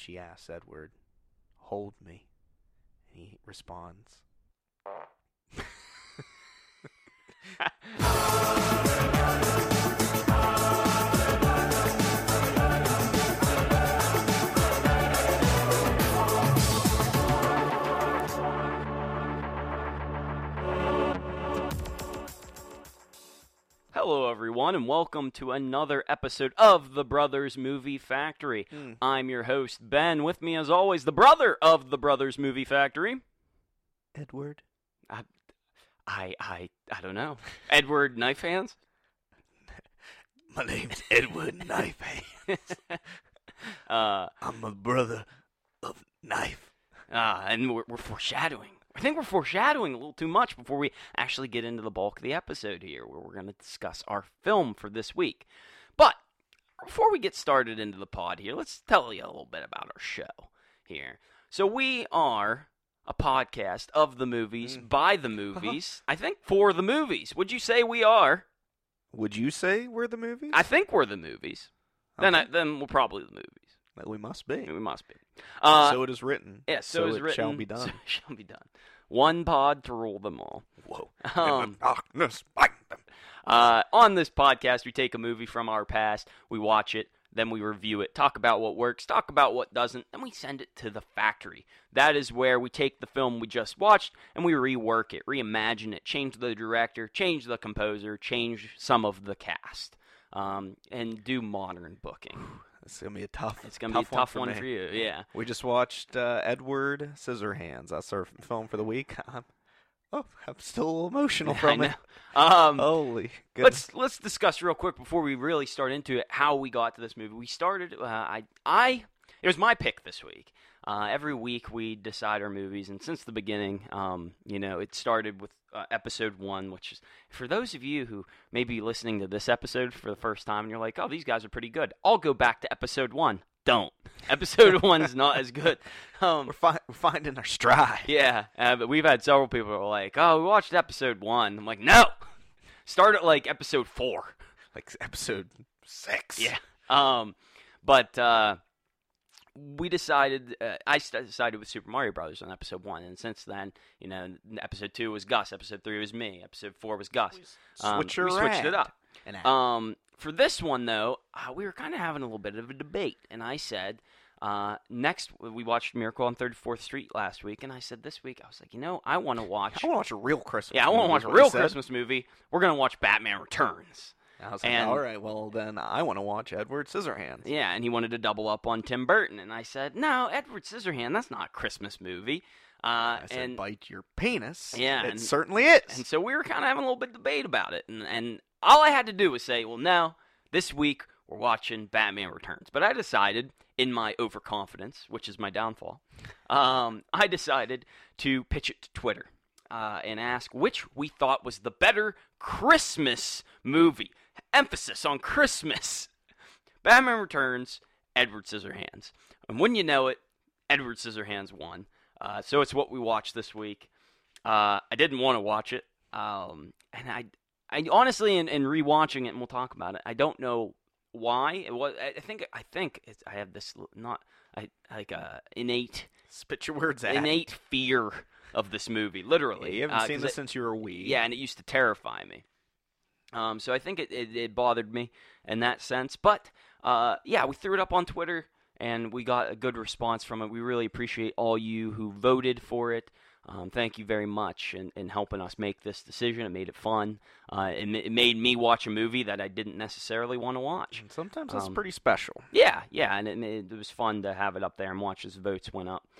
she asks Edward, "Hold me." And he responds, Hello, everyone, and welcome to another episode of the Brothers Movie Factory. I'm your host, Ben. With me, as always, the brother of the Brothers Movie Factory. Edward? I don't know. Edward Knife Hands? My name's Edward Knife Hands. I'm a brother of Knife. And we're foreshadowing. I think we're foreshadowing a little too much before we actually get into the bulk of the episode here, where we're going to discuss our film for this week. But before we get started into the pod here, let's tell you a little bit about our show here. So we are a podcast of the movies, by the movies, I think for the movies. Would you say we are? Would you say we're the movies? I think we're the movies. Okay. Then we're probably the movies. We must be. We must be. So it is written. Yeah, so it is written. Shall be done. So it shall be done. One pod to rule them all. Whoa. In the darkness, find them. On this podcast, we take a movie from our past, we watch it, then we review it, talk about what works, talk about what doesn't, then we send it to the factory. That is where we take the film we just watched and we rework it, reimagine it, change the director, change the composer, change some of the cast, and do modern booking. It's going to be a tough It's going to be a tough one for you, yeah. We just watched Edward Scissorhands. That's our film for the week. I'm still a little emotional from it. Holy goodness. Let's discuss real quick before we really start into it how we got to this movie. We started. It was my pick this week. Every week we decide our movies, and since the beginning, it started with episode 1, which is for those of you who may be listening to this episode for the first time, and you're like, "Oh, these guys are pretty good." I'll go back to episode 1. Don't. Episode 1 is not as good. We're finding our stride. Yeah, but we've had several people who are like, "Oh, we watched episode 1." I'm like, "No, start at like episode 4, like episode 6." Yeah. But we decided. I decided with Super Mario Brothers on episode 1, and since then, episode 2 was Gus, episode 3 was me, episode 4 was Gus. We switched it up. For this one, though, we were kind of having a little bit of a debate, and I said, next, we watched Miracle on 34th Street last week, and I said this week, I was like, I want to watch... I want to watch a real Christmas movie. Yeah, I want to watch a real Christmas movie. We're going to watch Batman Returns. I was like, all right, well, then I want to watch Edward Scissorhands. Yeah, and he wanted to double up on Tim Burton, and I said, no, Edward Scissorhands, that's not a Christmas movie. I said, bite your penis. Yeah. It certainly is. And so we were kind of having a little bit of debate about it, and all I had to do was say, well, no, this week we're watching Batman Returns. But I decided, in my overconfidence, which is my downfall, I decided to pitch it to Twitter and ask which we thought was the better Christmas movie. Emphasis on Christmas. Batman Returns, Edward Scissorhands. And wouldn't you know it, Edward Scissorhands won. So it's what we watched this week. I didn't want to watch it. And I honestly, in rewatching it, and we'll talk about it, I don't know why. It was. I think I have this innate. Spit your words out. Innate fear of this movie, literally. Yeah, you haven't seen this since you were a wee. Yeah, and it used to terrify me. So I think it bothered me in that sense. But we threw it up on Twitter, and we got a good response from it. We really appreciate all you who voted for it. Thank you very much in helping us make this decision. It made it fun. It made me watch a movie that I didn't necessarily want to watch. And sometimes that's pretty special. Yeah, and it was fun to have it up there and watch as votes went up,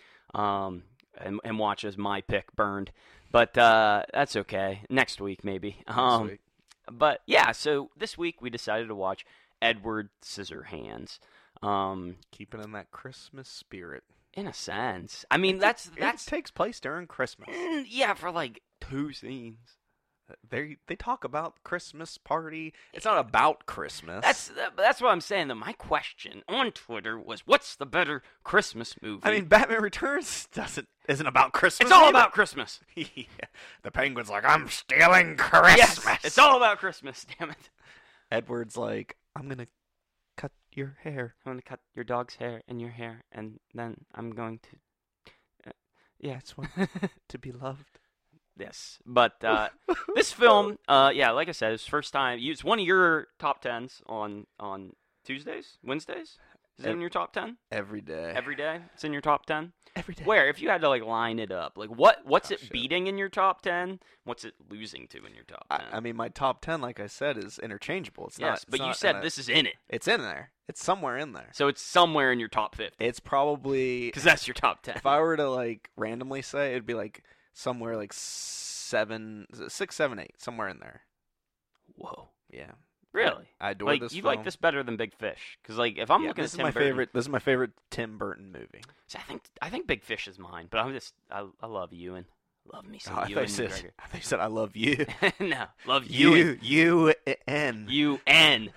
and watch as my pick burned. But that's okay. Next week, maybe. Next week. But yeah, so this week we decided to watch Edward Scissorhands. Keeping in that Christmas spirit. In a sense. I mean, it takes place during Christmas. Yeah, for like 2 scenes. They talk about Christmas party. It's not about Christmas. That's what I'm saying, though. My question on Twitter was, what's the better Christmas movie? I mean, Batman Returns isn't about Christmas. It's all about Christmas. Yeah. The Penguin's like, I'm stealing Christmas. Yes, it's all about Christmas, damn it. Edward's like, I'm going to cut your hair. I'm gonna cut your dog's hair and your hair, and then I'm going to. Yeah, it's one to be loved. Yes, but this film, yeah, like I said, it's first time. It's one of your top 10s on Tuesdays, Wednesdays. Is it in your top 10? Every day. Every day? It's in your top 10? Every day. Where, if you had to like line it up, like what's it beating in your top 10? What's it losing to in your top 10? I mean, my top 10, like I said, is interchangeable. It's not. But you said this is in it. It's in there. It's somewhere in there. So it's somewhere in your top 50. It's probably because that's your top 10. If I were to like randomly say, it'd be like somewhere like 6, 7, 8, somewhere in there. Whoa. Yeah. Really? I adore like, this you film. like this better than Big Fish? Because like, if I'm looking at Tim Burton, this is my favorite Tim Burton movie. So I think Big Fish is mine, but I love Ewan. Love me some Ewan McGregor. I thought you said I love you. No, love Ewan. U-N. U-N.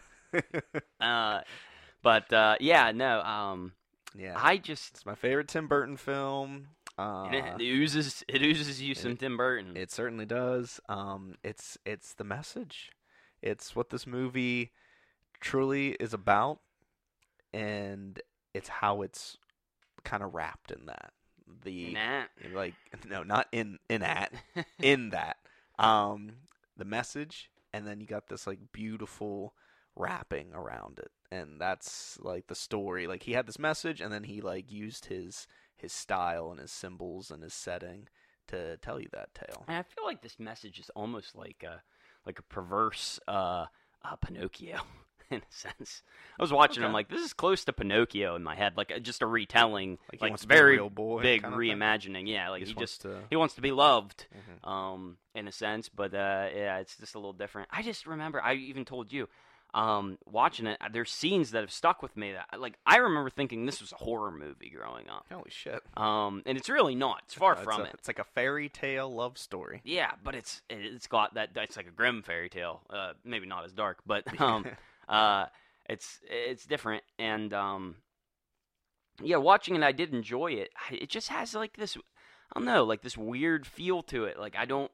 But yeah, no. Yeah. It's my favorite Tim Burton film. It oozes you some Tim Burton. It certainly does. It's the message. It's what this movie truly is about, and it's how it's kind of wrapped in that. Like, no, not in that, in that. The message, and then you got this like beautiful wrapping around it, and that's like the story. Like, he had this message, and then he like used his style and his symbols and his setting to tell you that tale. And I feel like this message is almost like a perverse Pinocchio in a sense. I was watching him like, this is close to Pinocchio in my head, like just a retelling, like very real boy big reimagining. Yeah, like he wants to be loved, mm-hmm. In a sense, but yeah, it's just a little different. I just remember, I even told you, watching it, there's scenes that have stuck with me that, like, I remember thinking this was a horror movie growing up. Holy shit. And it's really not. It's far from it. It's like a fairy tale love story. Yeah, but it's got that. It's like a grim fairy tale. Maybe not as dark, but it's different. And yeah, watching it, I did enjoy it. It just has like this, I don't know, like this weird feel to it. Like, I don't.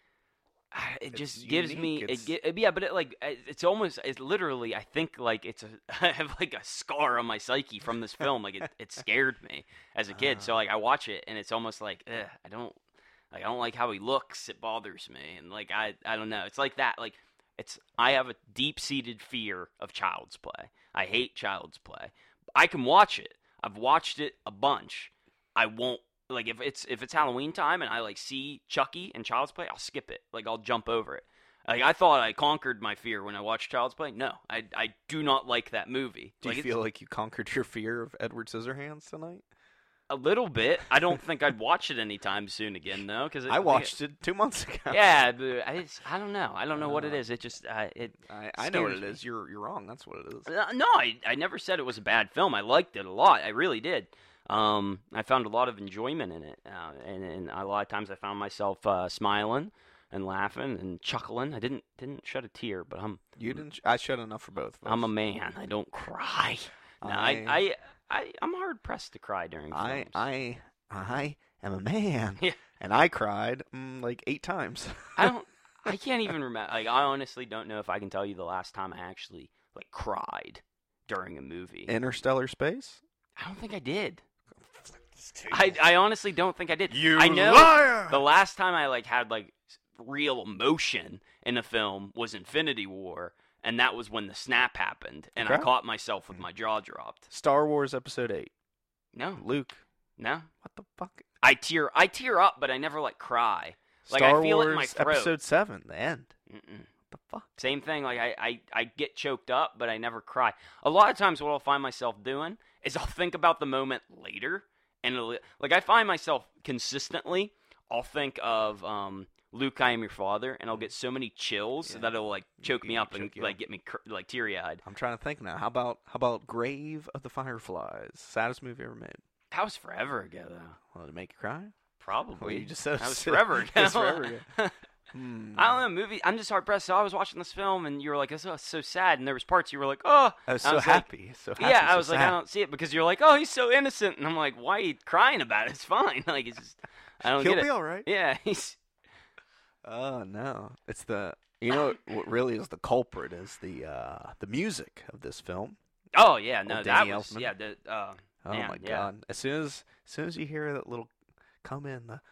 It just gives unique. me yeah, but it's literally, I think, like I have like a scar on my psyche from this film. Like, it scared me as a kid. So like, I watch it and it's almost like I don't like how he looks. It bothers me, and like I don't know. It's like that. Like, I have a deep-seated fear of Child's Play. I hate Child's Play. I can watch it. I've watched it a bunch. I won't. Like, if it's Halloween time and I like see Chucky and Child's Play, I'll skip it. Like, I'll jump over it. Like, I thought I conquered my fear when I watched Child's Play. No, I do not like that movie. Do you feel like you conquered your fear of Edward Scissorhands tonight? A little bit. I don't think I'd watch it anytime soon again, though. Because I watched it 2 months ago. Yeah, but I don't know. I don't know what it is. It just I know what it is. You're wrong. That's what it is. No, I never said it was a bad film. I liked it a lot. I really did. I found a lot of enjoyment in it, and a lot of times I found myself smiling and laughing and chuckling. I didn't shed a tear, but You didn't. I shed enough for both of us. I'm a man. I don't cry. No, I'm hard pressed to cry during films. I am a man. Yeah. And I cried like 8 times. I can't even remember. Like, I honestly don't know if I can tell you the last time I actually like cried during a movie. Interstellar Space? I don't think I did. I honestly don't think I did. I know liar! The last time I like had like real emotion in a film was Infinity War, and that was when the snap happened, and I caught myself with my jaw dropped. Star Wars Episode 8. No. Luke. No. What the fuck? I tear up, but I never like cry. Like, Star I feel Wars it in my throat. Episode 7, the end. Mm-mm. What the fuck? Same thing. Like, I get choked up, but I never cry. A lot of times what I'll find myself doing is I'll think about the moment later. And like, I find myself consistently, I'll think of Luke, I Am Your Father, and I'll get so many chills that it'll like choke me up and like get me like teary-eyed. I'm trying to think now. How about Grave of the Fireflies? Saddest movie ever made. That was forever ago, though. Well, did it make you cry? Probably. Well, you just said that was forever ago. It's forever ago. I don't know, movie. I'm just hard pressed. So I was watching this film, and you were like, "It's so sad," and there was parts you were like, "Oh," I was so happy. Yeah, I so was sad. like, I don't see it because you're like, "Oh, he's so innocent," and I'm like, "Why are you crying about it? It's fine." Like, it's just, I don't He'll get it. be all right. Yeah, he's. Oh no, it's the what really is the culprit is the music of this film. Oh yeah, no, Old that Danny was Elfman. yeah. The Oh man, my yeah. God! As soon as you hear that little come in, the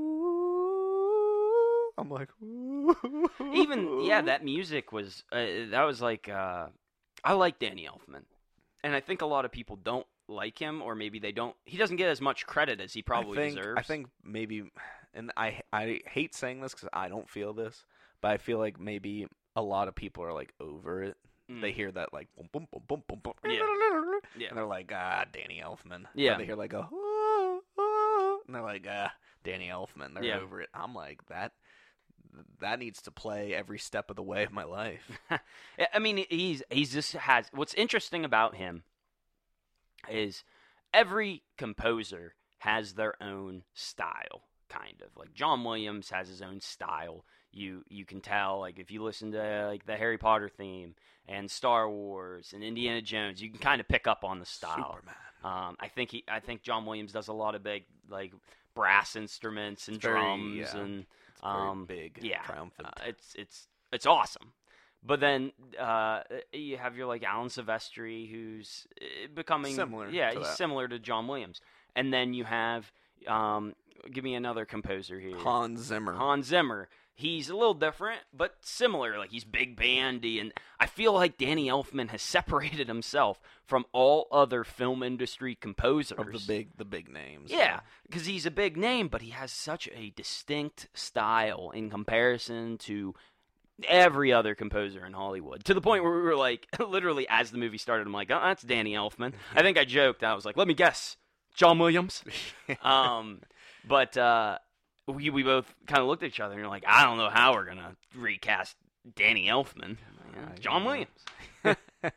ooh, I'm like, Even yeah, ooh. that music was that was like I like Danny Elfman, and I think a lot of people don't like him, or maybe they don't. He doesn't get as much credit as he I probably think I deserves. think maybe, and I hate saying this because I don't feel this, but I feel like maybe a lot of people are like over it. They Mm. hear that like boom boom boom boom boom boom, Yeah, yeah, and they're like Danny Elfman. Or yeah, they hear like a and they're like Danny Elfman. They're yeah. over it. I'm like that needs to play every step of the way of my life. I mean, he's just has. What's interesting about him is every composer has their own style, kind of. Like John Williams has his own style. You can tell, like, if you listen to like the Harry Potter theme and Star Wars and Indiana Jones, you can kind of pick up on the style. Superman. I think John Williams does a lot of big like brass instruments and It's very drums and it's very big, yeah, triumphant. it's awesome. But then you have your like Alan Silvestri, who's becoming Similar yeah, to he's that. similar to John Williams. And then you have give me another composer here, Hans Zimmer. Hans Zimmer. He's a little different, but similar. Like he's big bandy, and I feel like Danny Elfman has separated himself from all other film industry composers. Of the big names. Yeah, because he's a big name, but he has such a distinct style in comparison to every other composer in Hollywood. To the point where we were like, literally, as the movie started, I'm like, oh, that's Danny Elfman. I think I joked. I was like, let me guess, John Williams. But we both kind of looked at each other and were like, I don't know how we're gonna recast Danny Elfman. John Williams.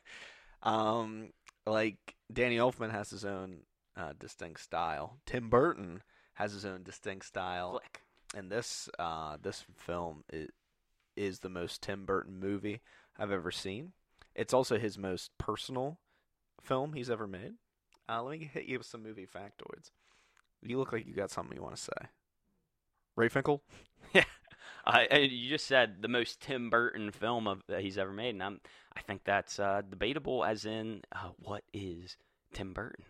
Like Danny Elfman has his own distinct style. Tim Burton has his own distinct style, Flick. and this film is the most Tim Burton movie I've ever seen. It's also his most personal film he's ever made. Let me hit you with some movie factoids. You look like you got something you want to say. Ray Finkel? Yeah. You just said the most Tim Burton film that he's ever made, and I think that's debatable. As in, what is Tim Burton?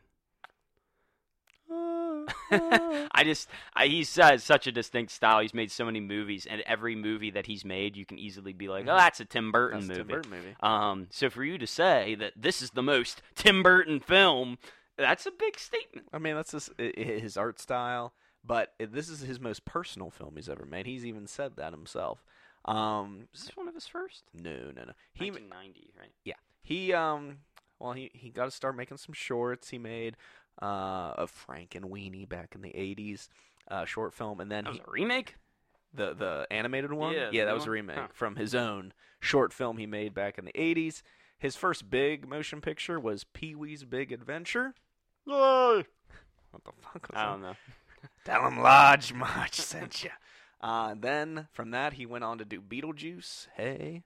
He's such a distinct style. He's made so many movies, and every movie that he's made, you can easily be like, "Oh, that's a Tim Burton That's a movie." Tim Burton movie. So for you to say that this is the most Tim Burton film, that's a big statement. I mean, that's his art style, but this is his most personal film he's ever made. He's even said that himself. Is this one of his first? No. He 1990, right? Yeah. Well, he got to start making some shorts. He made of Frank and Weenie back in the 80s, short film, and then That was a remake. the animated one. Yeah, Yeah, the that new was a one? remake Huh. from his own short film he made back in the 80s. His first big motion picture was Pee-wee's Big Adventure. Yay! What the fuck was I that? don't know. Tell him Large March sent you. Then from that he went on to do Beetlejuice. Hey,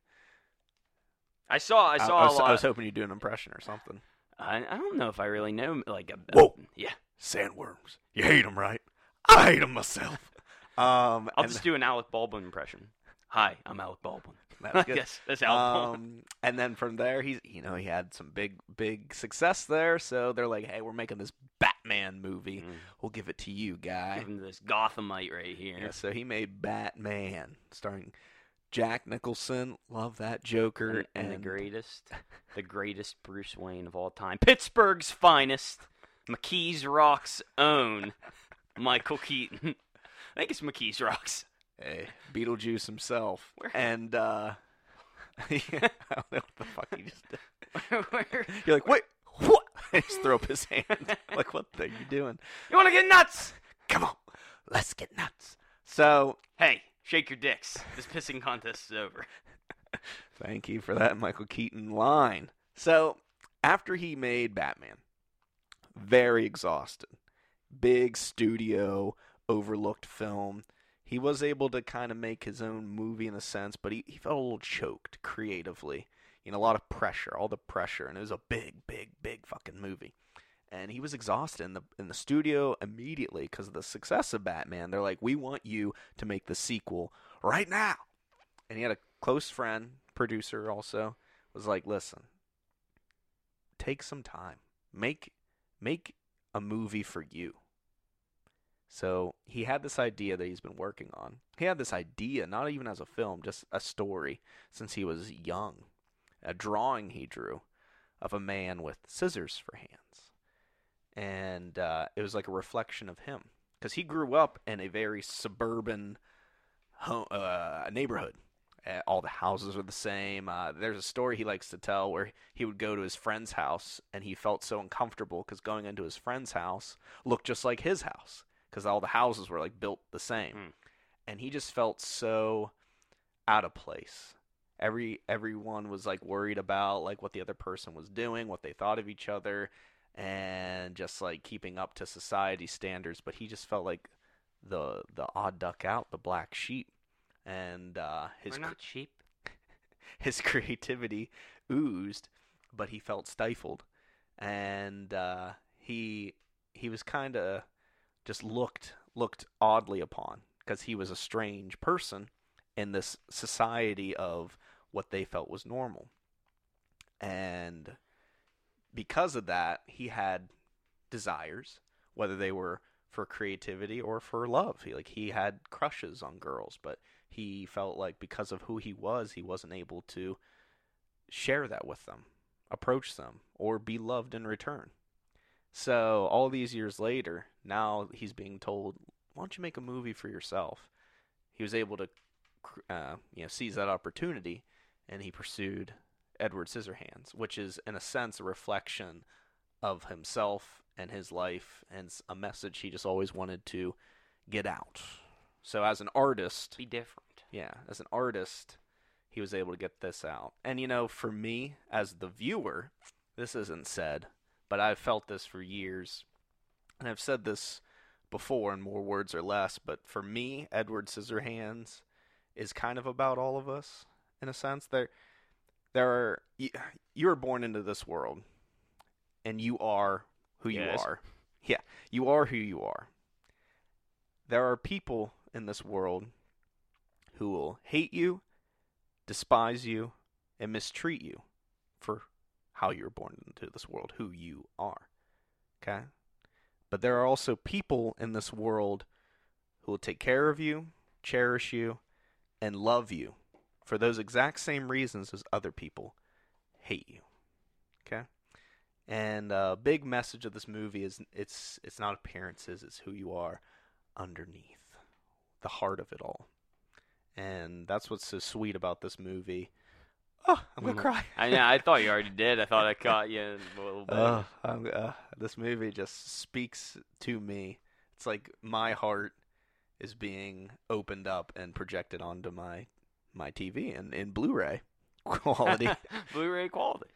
I saw I a was, lot. I was hoping you'd do an impression or something. I don't know if I really know like a Whoa. yeah. Sandworms. You hate them, right? I hate them myself. I'll and just do an Alec Baldwin impression. Hi, I'm Alec Baldwin. that's good. Yes, that's Alec Baldwin. And then from there, he had some big success there. So they're like, hey, we're making this Batman movie. We'll give it to you, guy. Give him this Gothamite right here. Yeah, so he made Batman, starring Jack Nicholson. Love that Joker And the greatest Bruce Wayne of all time. Pittsburgh's finest. McKees Rock's own Michael Keaton. I think it's McKees Rocks. hey, Beetlejuice himself. Where- And I don't know what the fuck he just did. Where- You're like, wait, what? He just throw up his hand. Like, what are you doing? You want to get nuts? Come on, let's get nuts. So, Hey, shake your dicks. This pissing contest is over. thank you for that Michael Keaton line. So, after he made Batman, very exhausted, big studio, overlooked film, he was able to kind of make his own movie in a sense, but he felt a little choked creatively. You know, a lot of pressure, all the pressure, and it was a big fucking movie. And he was exhausted in the studio immediately because of the success of Batman. They're like, we want you to make the sequel right now. And he had a close friend, producer also, was like, listen, take some time. Make a movie for you. So he had this idea that he's been working on. He had this idea, not even as a film, just a story since he was young. A drawing he drew of a man with scissors for hands. And it was like a reflection of him. Because he grew up in a very suburban neighborhood. All the houses are the same. There's a story he likes to tell where he would go to his friend's house and he felt so uncomfortable because going into his friend's house looked just like his house because all the houses were like built the same. And he just felt so out of place. Everyone was like worried about like what the other person was doing, what they thought of each other, and just like keeping up to society standards. But he just felt like the odd duck out, the black sheep. And We're not sheep. his creativity oozed, but he felt stifled, and he was kind of just looked oddly upon because he was a strange person in this society of what they felt was normal, and because of that, he had desires, whether they were for creativity or for love. He had crushes on girls, but he felt like because of who he wasn't able to share that with them, approach them, or be loved in return. So all these years later, now he's being told, why don't you make a movie for yourself? He was able to seize that opportunity, and he pursued Edward Scissorhands, which is, in a sense, a reflection of himself and his life, and a message he just always wanted to get out. So as an artist... Be different. Yeah, as an artist, he was able to get this out. And, for me, as the viewer, this isn't said, but I've felt this for years, and I've said this before in more words or less, but for me, Edward Scissorhands is kind of about all of us, in a sense. You were born into this world, and you are who you are. Yeah, you are who you are. There are people in this world who will hate you, despise you, and mistreat you for how you're born into this world, who you are. Okay? But there are also people in this world who will take care of you, cherish you, and love you for those exact same reasons as other people hate you. Okay? And a big message of this movie is it's not appearances, it's who you are underneath, the heart of it all. And that's what's so sweet about this movie. Oh, I'm going to cry. I thought you already did. I thought I caught you a little bit. This movie just speaks to me. It's like my heart is being opened up and projected onto my TV and in Blu-ray quality. Blu-ray quality.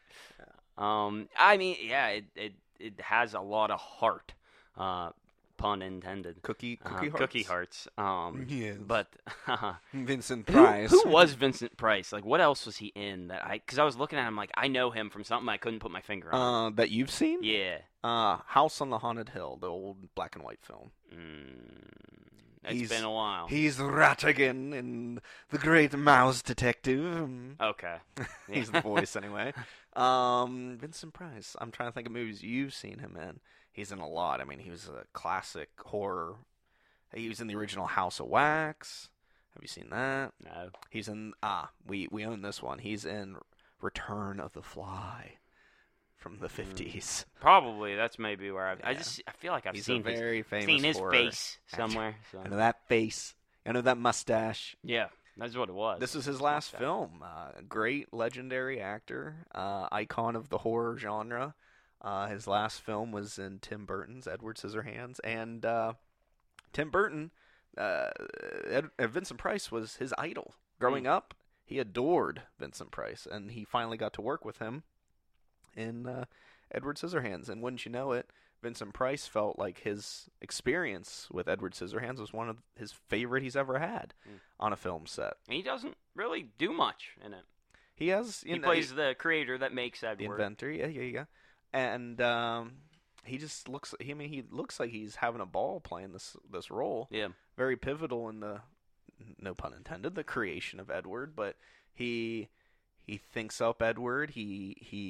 Yeah. It has a lot of heart. Pun intended. Cookie hearts. Cookie hearts. Yes. But Vincent Price. Who was Vincent Price? Like, what else was he in? Because I was looking at him like I know him from something I couldn't put my finger on. That you've seen? Yeah. House on the Haunted Hill, the old black and white film. It's been a while. He's Rattigan in The Great Mouse Detective. Okay. He's the voice anyway. Vincent Price. I'm trying to think of movies you've seen him in. He's in a lot. I mean, he was a classic horror. He was in the original House of Wax. Have you seen that? No. He's in we own this one. He's in Return of the Fly from the 50s. Probably that's maybe where I feel like I've He's seen a very famous seen his horror face somewhere. So. I know that face. I know that mustache. Yeah, that's what it was. This is his last film. Great legendary actor, icon of the horror genre. His last film was in Tim Burton's Edward Scissorhands, and Tim Burton, Vincent Price was his idol. Growing up, he adored Vincent Price, and he finally got to work with him in Edward Scissorhands. And wouldn't you know it, Vincent Price felt like his experience with Edward Scissorhands was one of his favorite he's ever had on a film set. And he doesn't really do much in it. He plays the creator that makes Edward. The inventor, yeah. And he just looks. He looks like he's having a ball playing this role. Yeah, very pivotal in the, no pun intended, the creation of Edward. But he thinks up Edward. He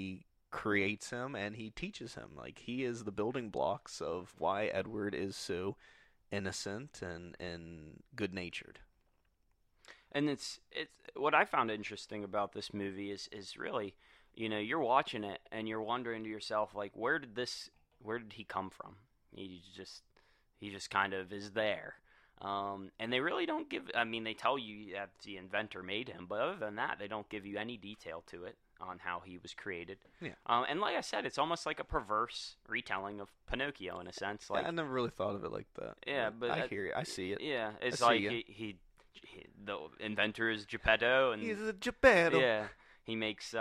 creates him and he teaches him. Like, he is the building blocks of why Edward is so innocent and good natured. And it's what I found interesting about this movie is really, you're watching it and you're wondering to yourself, like, where did he come from? He just kind of is there. And they really don't give. I mean, they tell you that the inventor made him, but other than that, they don't give you any detail to it on how he was created. Yeah. And like I said, it's almost like a perverse retelling of Pinocchio in a sense. Like, I never really thought of it like that. Yeah, but I hear you. I see it. Yeah, it's like the inventor is Geppetto, and he's a Geppetto. Yeah, he makes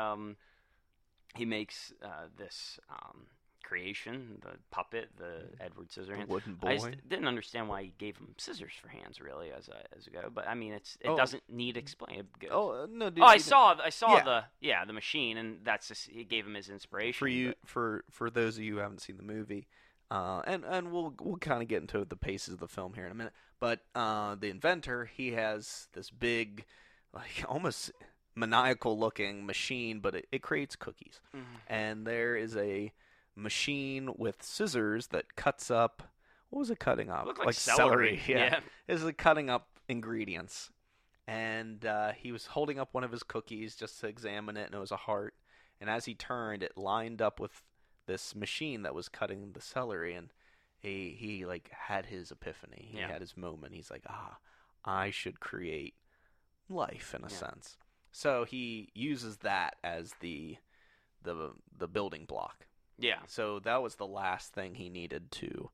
this creation, the puppet, the Edward Scissorhands. The wooden boy. I just didn't understand why he gave him scissors for hands, really, as a go. But I mean, it doesn't need explain. No, dude. Oh, I saw yeah. the machine, and that's just, it gave him his inspiration. For you, for those of you who haven't seen the movie, and we'll kind of get into the paces of the film here in a minute. But the inventor, he has this big, like, almost maniacal-looking machine, but it creates cookies. Mm-hmm. And there is a machine with scissors that cuts up. What was it cutting up? It looked like celery. Yeah. It's like cutting up ingredients. And he was holding up one of his cookies just to examine it, and it was a heart. And as he turned, it lined up with this machine that was cutting the celery, and he like had his epiphany. He had his moment. He's like, I should create life in a sense. So he uses that as the building block. Yeah. So that was the last thing he needed to,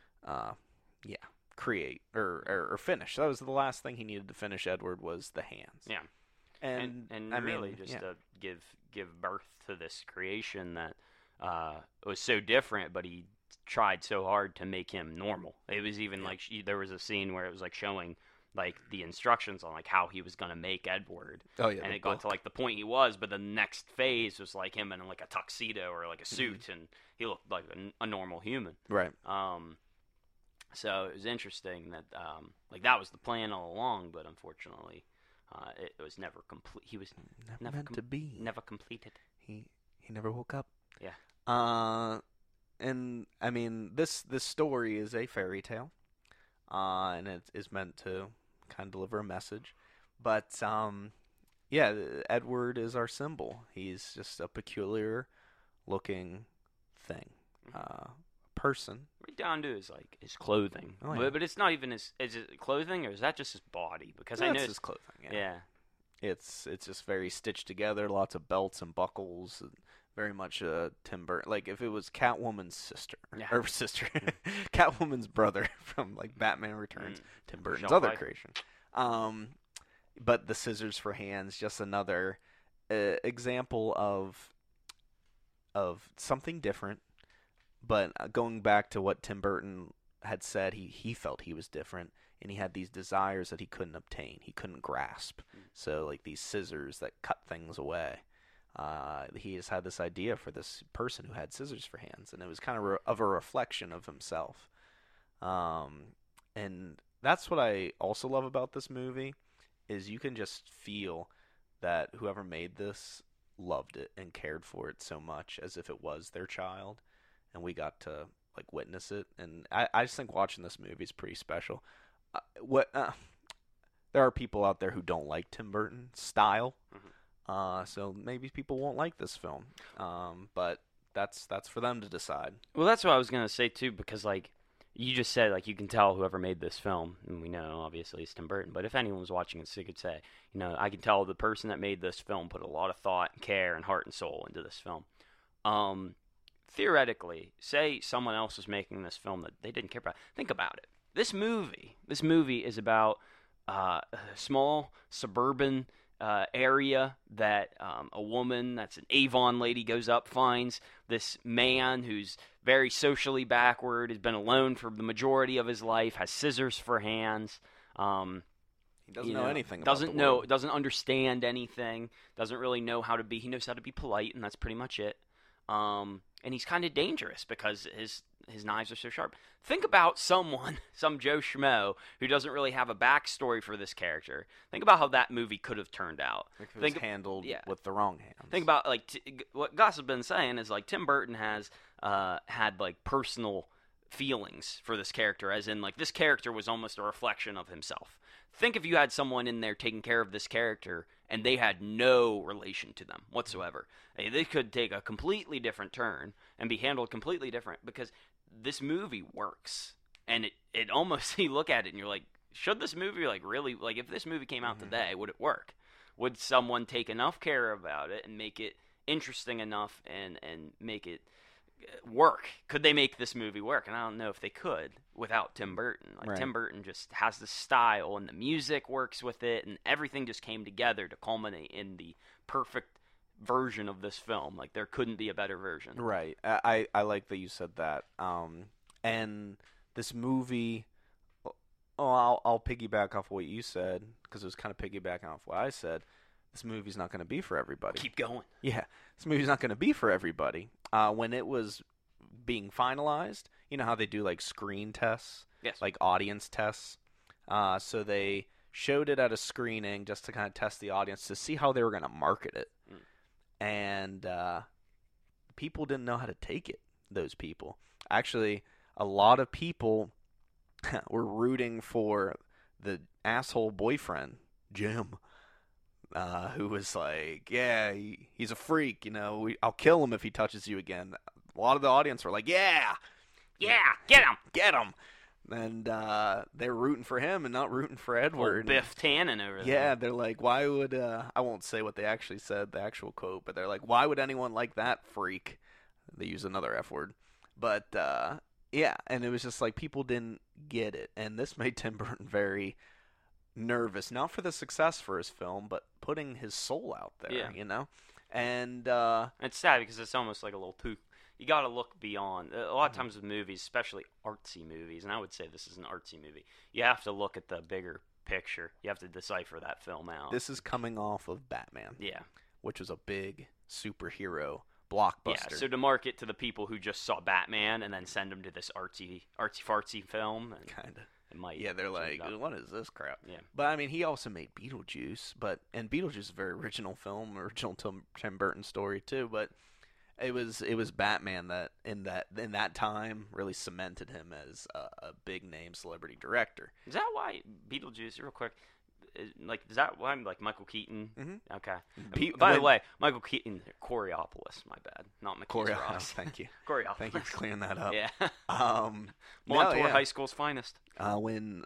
create or finish. That was the last thing he needed to finish. Edward was the hands. Yeah. And I really just to give birth to this creation that was so different, but he tried so hard to make him normal. It was even like there was a scene where it was like showing like the instructions on like how he was going to make Edward. Oh yeah. And it got to like the point he was, but the next phase was like him in like a tuxedo or like a suit, and he looked like a normal human. Right. So it was interesting that like that was the plan all along, but unfortunately, it was never complete. He was never meant to be. Never completed. He never woke up. Yeah. And I mean, this story is a fairy tale, and it is meant to kind of deliver a message. But Edward is our symbol. He's just a peculiar looking thing, person. Right down to his clothing. Oh, yeah. But it's not even his. Is it clothing, or is that just his body? Because I know his clothing. Yeah. It's just very stitched together. Lots of belts and buckles. And very much Tim Burton. Like if it was Catwoman's sister or sister, Catwoman's brother from like Batman Returns, Tim Burton's other creation. But the scissors for hands, just another example of something different. But going back to what Tim Burton had said, he felt he was different, and he had these desires that he couldn't obtain, he couldn't grasp. So like these scissors that cut things away. He just had this idea for this person who had scissors for hands, and it was kind of a reflection of himself. And that's what I also love about this movie, is you can just feel that whoever made this loved it and cared for it so much as if it was their child, and we got to like witness it. And I just think watching this movie is pretty special. There are people out there who don't like Tim Burton's style. So maybe people won't like this film, but that's for them to decide. Well, that's what I was gonna say too, because like you just said, like you can tell whoever made this film, and we know obviously it's Tim Burton. But if anyone was watching this, they could say, I can tell the person that made this film put a lot of thought and care and heart and soul into this film. Theoretically, say someone else was making this film that they didn't care about. Think about it. This movie is about a small suburban area that a woman that's an Avon lady goes up, finds this man who's very socially backward, has been alone for the majority of his life, has scissors for hands. He doesn't know anything. Doesn't understand anything. Doesn't really know how to be. He knows how to be polite, and that's pretty much it. And he's kind of dangerous because his knives are so sharp. Think about someone, some Joe Schmo, who doesn't really have a backstory for this character. Think about how that movie could have turned out. If it was handled with the wrong hands. Think about what Gus has been saying is like Tim Burton has had like personal feelings for this character, as in like this character was almost a reflection of himself. Think if you had someone in there taking care of this character and they had no relation to them whatsoever. They could take a completely different turn and be handled completely different, because this movie works. And it almost, you look at it and you're like, should this movie like really, like if this movie came out today, would it work? Would someone take enough care about it and make it interesting enough and make it work? Could they make this movie work? And I don't know if they could without Tim Burton. Like Tim Burton just has the style, and the music works with it, and everything just came together to culminate in the perfect version of this film. Like there couldn't be a better version. Right. I like that you said that. And this movie, I'll piggyback off what you said, because it was kind of piggybacking off what I said. This movie's not going to be for everybody. Keep going. Yeah, this movie's not going to be for everybody. When it was being finalized, you know how they do like screen tests, Yes. like audience tests. So they showed it at a screening just to kind of test the audience to see how they were going to market it. And people didn't know how to take it. Those people, actually, a lot of people were rooting for the asshole boyfriend, Jim. Who was like, yeah, he's a freak, you know, I'll kill him if he touches you again. A lot of the audience were like, yeah, get him. And they're rooting for him and not rooting for Edward. Biff Tannen over there. Yeah, they're like, why would, I won't say what they actually said, the actual quote, but they're like, why would anyone like that freak? They use another F word. But, yeah, and it was just like people didn't get it. And this made Tim Burton very nervous, not for the success for his film, but putting his soul out there, you know? And it's sad because it's almost like a little too. You got to look beyond. A lot of times with movies, especially artsy movies, and I would say this is an artsy movie, you have to look at the bigger picture. You have to decipher that film out. This is coming off of Batman. Yeah. Which was a big superhero blockbuster. Yeah, so to market to the people who just saw Batman and then send them to this artsy-fartsy film. Kind of. Yeah, they're like, what is this crap? Yeah. But, I mean, he also made Beetlejuice. And Beetlejuice is a very original film, original Tim Burton story, too. But it was Batman that in that time really cemented him as a big-name celebrity director. Is that why Beetlejuice, real quick, is that why Michael Keaton? Mm-hmm. Okay. By the way, Michael Keaton, Coriopolis, my bad, not McKees. Thank you. Coriopolis. Thank you for clearing that up. Yeah. Montour High School's finest. When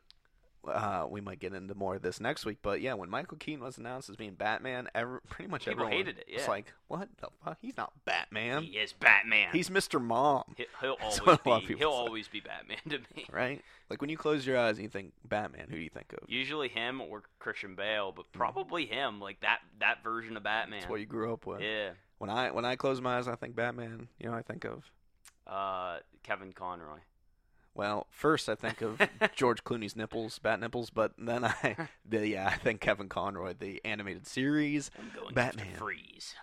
we might get into more of this next week, but yeah, when Michael Keaton was announced as being Batman, pretty much people everyone hated it. Yeah. was like, "What the fuck? He's not Batman. He is Batman. He's Mr. Mom. He'll always be Batman to me." Right? Like when you close your eyes and you think Batman, who do you think of? Usually him or Christian Bale, but probably him. Like that version of Batman. That's what you grew up with. Yeah. When I close my eyes, I think Batman. You know, I think of Kevin Conroy. Well, first I think of George Clooney's nipples, bat nipples, but then I think Kevin Conroy, the animated series, I'm going Batman. to freeze.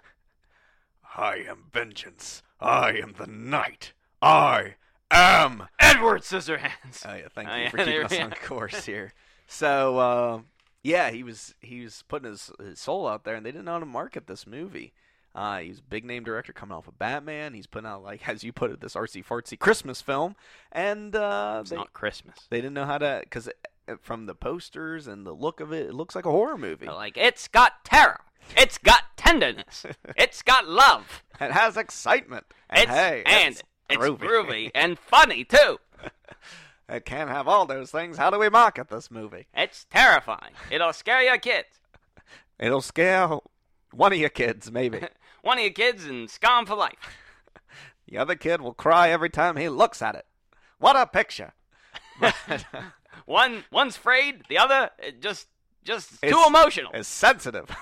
I am vengeance. I am the night. I am Edward Scissorhands. Oh yeah, thank you for keeping us on course here. So yeah, he was putting his soul out there, and they didn't know how to market this movie. He's a big name director coming off of Batman. He's putting out, like, as you put it, this artsy fartsy Christmas film, and it's not Christmas. They didn't know how to, because from the posters and the look of it, it looks like a horror movie. Like, it's got terror, it's got tenderness, it's got love, it has excitement, and it's groovy and funny too. It can't have all those things. How do we market this movie? It's terrifying. It'll scare your kids. It'll scare one of your kids, maybe. One of your kids and scar 'em for life. The other kid will cry every time he looks at it. What a picture. One's afraid, the other just too emotional. It's sensitive.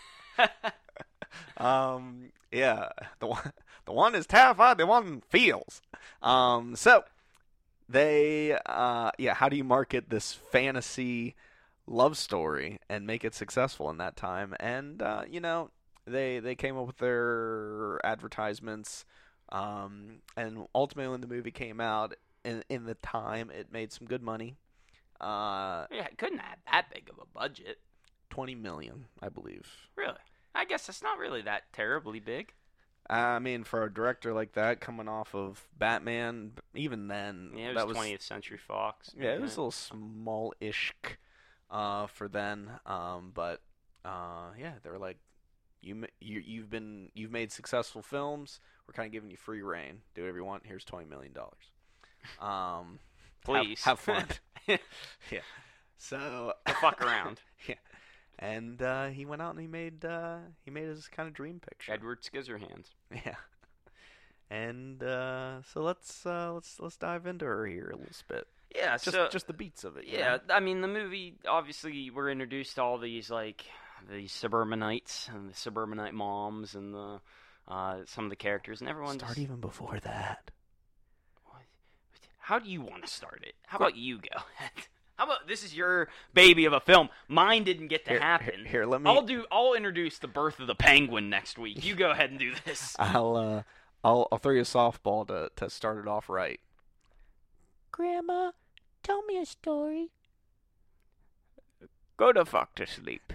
Yeah, the one is terrified, the one feels. So they how do you market this fantasy love story and make it successful in that time? And you know, they came up with their advertisements And ultimately, when the movie came out, in the time, it made some good money. Yeah, it couldn't have that big of a budget. 20 million, I believe. Really? I guess it's not really that terribly big. I mean, for a director like that, coming off of Batman, even then, Yeah, it that was was 20th Century Fox. yeah, it was wasn't a little small-ish for then. But yeah, they were like, you've made successful films. We're kind of giving you free reign. Do whatever you want. Here's $20 million. Please. have fun. Yeah. So fuck around. Yeah. And he went out and he made his kind of dream picture. Edward Scissorhands. Yeah. And so let's dive into her here a little bit. Yeah, Just the beats of it. Yeah, I mean the movie, obviously we're introduced to all these these suburbanites and the suburbanite moms and the some of the characters, and everyone Start even before that. How do you want to start it? How about you go ahead? How about this is your baby of a film? Mine didn't get to happen. Here, let me. I'll introduce the birth of the penguin next week. You go ahead and do this. I'll throw you a softball to start it off right. Grandma, tell me a story. Go the fuck to sleep.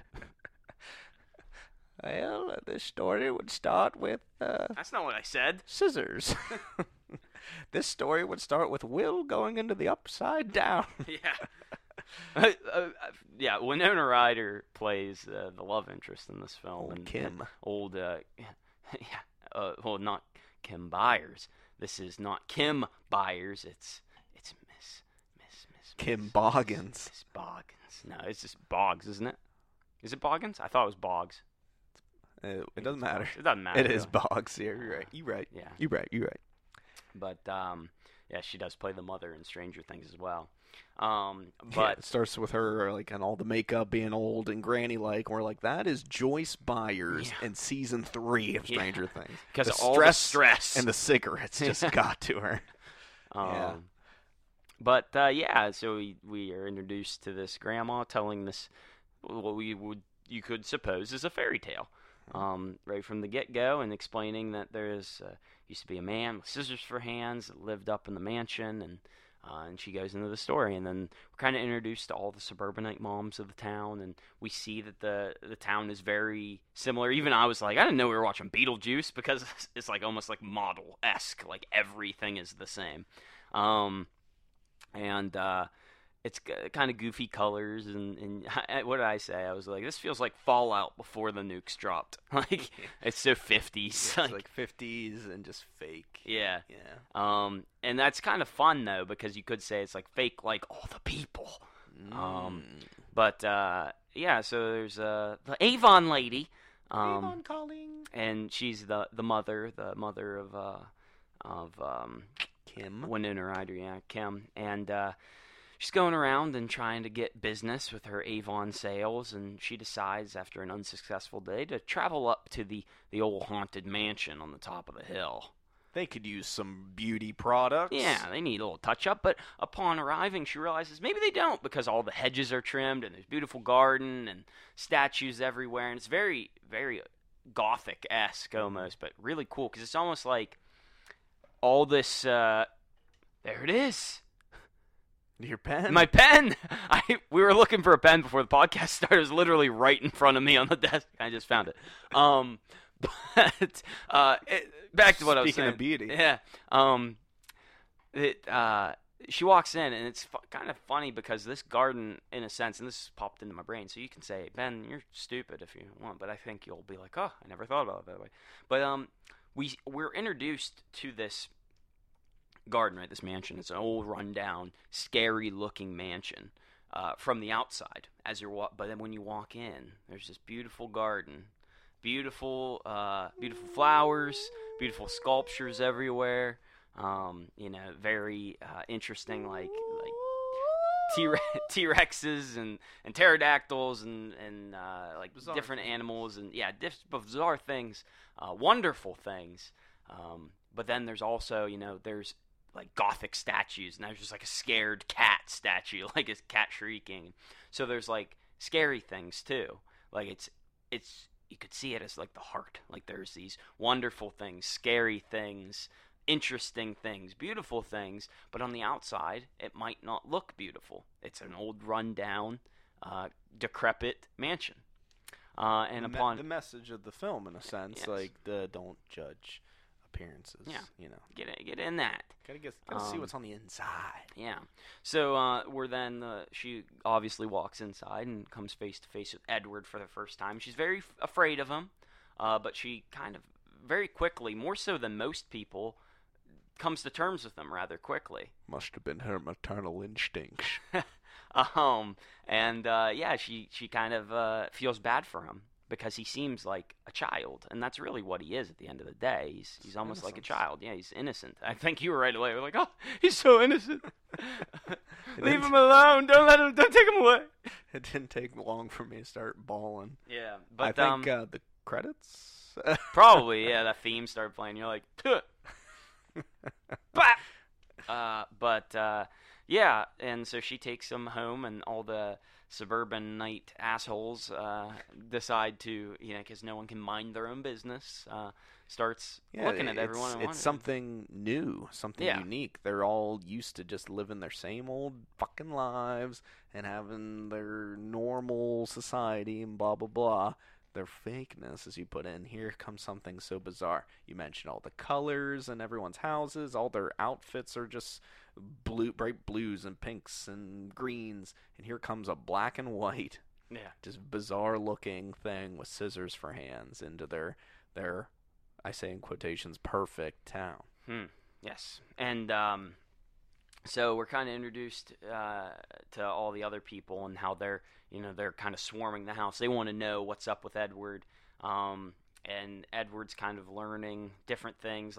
Well, this story would start with That's not what I said. scissors. This story would start with Will going into the upside down. Yeah. Yeah, Winona Ryder plays the love interest in this film. And Kim. Well, not Kim Byers. This is not Kim Byers. It's Miss Kim Boggins. Miss Boggins. No, it's just Boggs, isn't it? Is it Boggins? I thought it was Boggs. It doesn't matter. It doesn't matter. It is really. Boggs. Yeah, you're right. You're right. Yeah. You're right. But yeah, she does play the mother in Stranger Things as well. Yeah, But it starts with her and all the makeup being old and granny-like. And we're like, that is Joyce Byers in season 3 of Stranger Things. Because the all the stress and the cigarettes just got to her. Yeah. But yeah, so we are introduced to this grandma telling this what you could suppose is a fairy tale. Right from the get-go, and explaining that there's used to be a man with scissors for hands that lived up in the mansion, and she goes into the story, and then we're kind of introduced to all the suburbanite moms of the town, and we see that the town is very similar. Even I was like, I didn't know we were watching Beetlejuice, because it's like almost like model-esque, like everything is the same, and it's kind of goofy colors, and what did I say? I was like, this feels like Fallout before the nukes dropped. Like, it's so 50s. Yeah, it's like 50s and just fake. Yeah. Yeah. And that's kind of fun, though, because you could say it's like fake, like all the people. But yeah, so there's the Avon lady. Avon calling. And she's the mother of Kim. Winona Ryder, yeah, Kim. And she's going around and trying to get business with her Avon sales, and she decides after an unsuccessful day to travel up to the old haunted mansion on the top of the hill. They could use some beauty products. Yeah, they need a little touch-up, but upon arriving, she realizes maybe they don't, because all the hedges are trimmed, and there's a beautiful garden, and statues everywhere, and it's very, very Gothic-esque almost, but really cool, because it's almost like all this, there it is. Your pen? My pen! We were looking for a pen before the podcast started. It was literally right in front of me on the desk. I just found it. But back to what I was saying. Speaking of beauty. Yeah. She walks in, and it's kind of funny because this garden, in a sense, and this popped into my brain, so you can say, Ben, you're stupid if you want, but I think you'll be like, oh, I never thought about it that way. But we're introduced to this garden, right? This mansion. It's an old, rundown, scary-looking mansion from the outside. But then when you walk in, there's this beautiful garden, beautiful flowers, beautiful sculptures everywhere. Very interesting, like T-Rexes and pterodactyls and like bizarre different animals and bizarre things, wonderful things. But then there's also there's like Gothic statues, and there's just like a scared cat statue, like a cat shrieking. So there's like scary things too. Like it's you could see it as like the heart. Like there's these wonderful things, scary things, interesting things, beautiful things, but on the outside, it might not look beautiful. It's an old, rundown, decrepit mansion. And upon the message of the film, in a sense, Yes. like the don't judge appearances. Yeah. You know, get in that. gotta see what's on the inside. Yeah. So we're then she obviously walks inside and comes face to face with Edward for the first time. She's very afraid of him, but she kind of very quickly, more so than most people, comes to terms with him rather quickly. Must have been her maternal instincts. She kind of feels bad for him because he seems like a child, and that's really what he is at the end of the day. He's almost like a child. Yeah, he's innocent. I think you were right away. We're like, oh, he's so innocent. Leave him alone. Don't take him away. It didn't take long for me to start bawling. Yeah, but I think the credits. probably, yeah, that theme started playing. You're like, tuh. Yeah, and so she takes him home, and all the suburban night assholes decide to, because no one can mind their own business, starts looking at everyone. And It's something new, something unique. They're all used to just living their same old fucking lives and having their normal society and blah, blah, blah. Their fakeness, as you put in, here comes something so bizarre. You mentioned all the colors in everyone's houses. All their outfits are just bright blues and pinks and greens. And here comes a black and white, just bizarre looking thing with scissors for hands into their I say in quotations, perfect town. Yes. And so we're kind of introduced to all the other people and how they're kind of swarming the house. They want to know what's up with Edward. And Edward's kind of learning different things,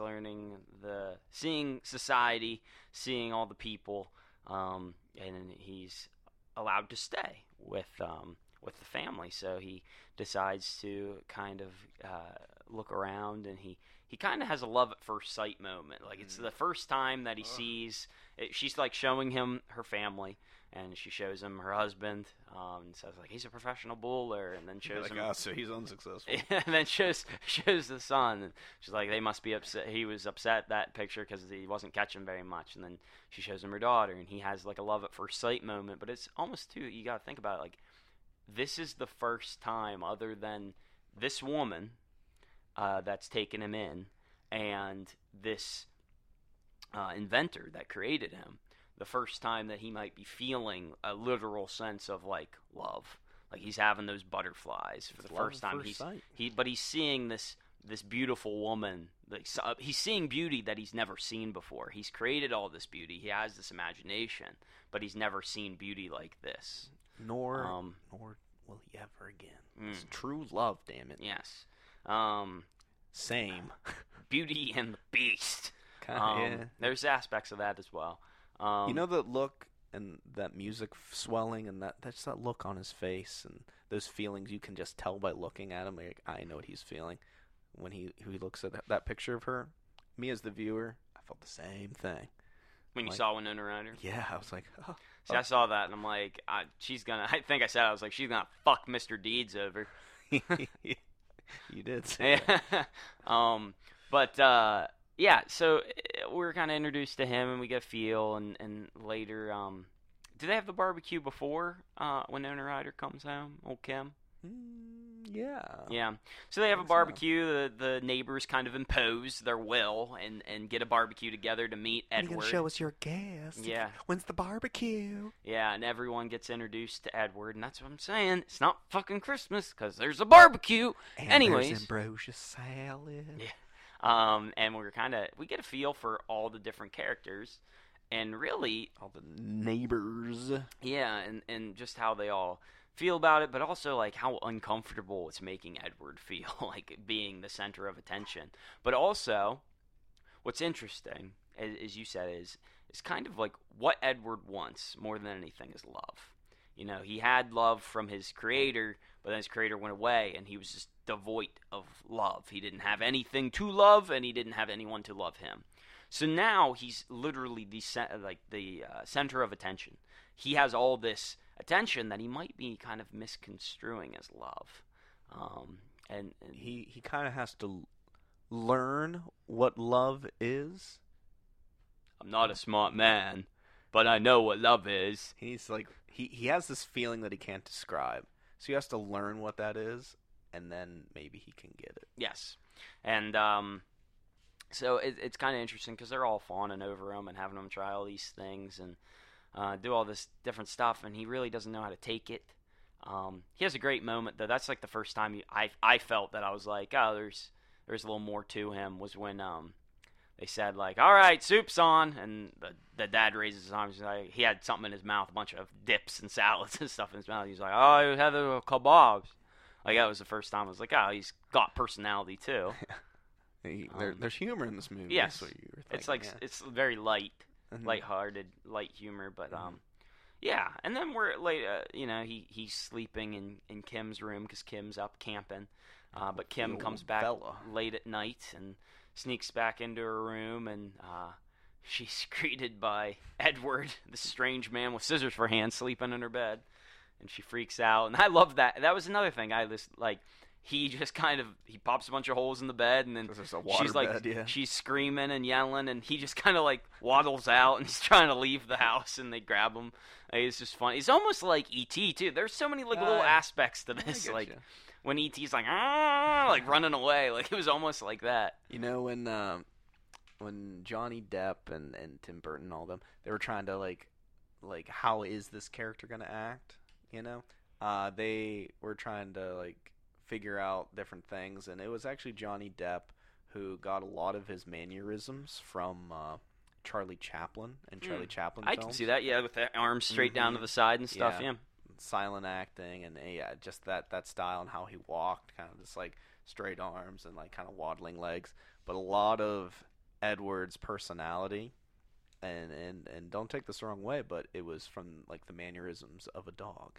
seeing society, seeing all the people, and he's allowed to stay with the family. So he decides to kind of look around, and he kind of has a love at first sight moment. Like, it's the first time that he sees she's like showing him her family, and she shows him her husband, and says like he's a professional bowler, and then shows him. So he's unsuccessful. And then shows the son, and she's like, they must be upset. He was upset that picture because he wasn't catching very much, and then she shows him her daughter, and he has like a love at first sight moment. But it's almost too, you got to think about it, like this is the first time, other than this woman that's taken him in, and this inventor that created him, the first time that he might be feeling a literal sense of like love, like he's having those butterflies for the first time. He's seeing this beautiful woman. Like, he's seeing beauty that he's never seen before. He's created all this beauty. He has this imagination, but he's never seen beauty like this. Nor will he ever again. It's true love, damn it. Yes. Same. Beauty and the Beast. Yeah. There's aspects of that as well. The look and that music swelling and that's that look on his face and those feelings you can just tell by looking at him. Like, I know what he's feeling when he looks at that picture of her. Me as the viewer, I felt the same thing. When you saw Winona Ryder? Yeah, I was like, oh. See, I saw that and I'm like, I was like, she's gonna fuck Mr. Deeds over. You did say that. Yeah, so we're kind of introduced to him, and we get a feel, and later, do they have the barbecue before Winona Ryder comes home, old Kim? Yeah. Yeah. So they have a barbecue. The neighbors kind of impose their will and get a barbecue together to meet Edward. You can show us your guests. Yeah. When's the barbecue? Yeah, and everyone gets introduced to Edward, and that's what I'm saying. It's not fucking Christmas because there's a barbecue. And anyways, there's ambrosia salad. Yeah. And we get a feel for all the different characters, and really all the neighbors. Yeah, and just how they all feel about it, but also like how uncomfortable it's making Edward feel, like being the center of attention. But also, what's interesting, as you said, is kind of like what Edward wants more than anything is love. He had love from his creator, but then his creator went away, and he was just devoid of love. He didn't have anything to love, and he didn't have anyone to love him. So now he's literally the center of attention. He has all this attention that he might be kind of misconstruing as love, and he kind of has to learn what love is. I'm not a smart man, but I know what love is. He's like he has this feeling that he can't describe, so he has to learn what that is, and then maybe he can get it. Yes. And so it's kind of interesting because they're all fawning over him and having him try all these things and do all this different stuff, and he really doesn't know how to take it. He has a great moment though. That's like the first time I felt that I was like, oh, there's a little more to him. Was when they said like, all right, soup's on, and the dad raises his arms. Like, he had something in his mouth, a bunch of dips and salads and stuff in his mouth. He's like, oh, you have the kebabs. Like that was the first time I was like, oh, he's got personality too. There's humor in this movie. Yes, That's what you were thinking, it's like it's very light-hearted, light humor, but yeah. And then we're late. He's sleeping in Kim's room because Kim's up camping, but Kim comes back late at night and sneaks back into her room, and she's greeted by Edward, the strange man with scissors for hands, sleeping in her bed. And she freaks out, and I love that. That was another thing I just like. He just he pops a bunch of holes in the bed, and then she's like, she's screaming and yelling, and he just kind of like waddles out, and he's trying to leave the house, and they grab him. Like, it's just funny. It's almost like E.T. too. There's so many like little aspects to this, like when E.T.'s like like running away, like it was almost like that. You know when Johnny Depp and Tim Burton and all them, they were trying to like how is this character gonna act? You know, they were trying to like figure out different things, and it was actually Johnny Depp who got a lot of his mannerisms from Charlie Chaplin and Charlie Chaplin films. I can see that, yeah, with the arms straight down to the side and stuff, yeah. Silent acting, and just that style and how he walked, kind of just like straight arms and like kind of waddling legs, but a lot of Edward's personality. And don't take this the wrong way, but it was from like the mannerisms of a dog,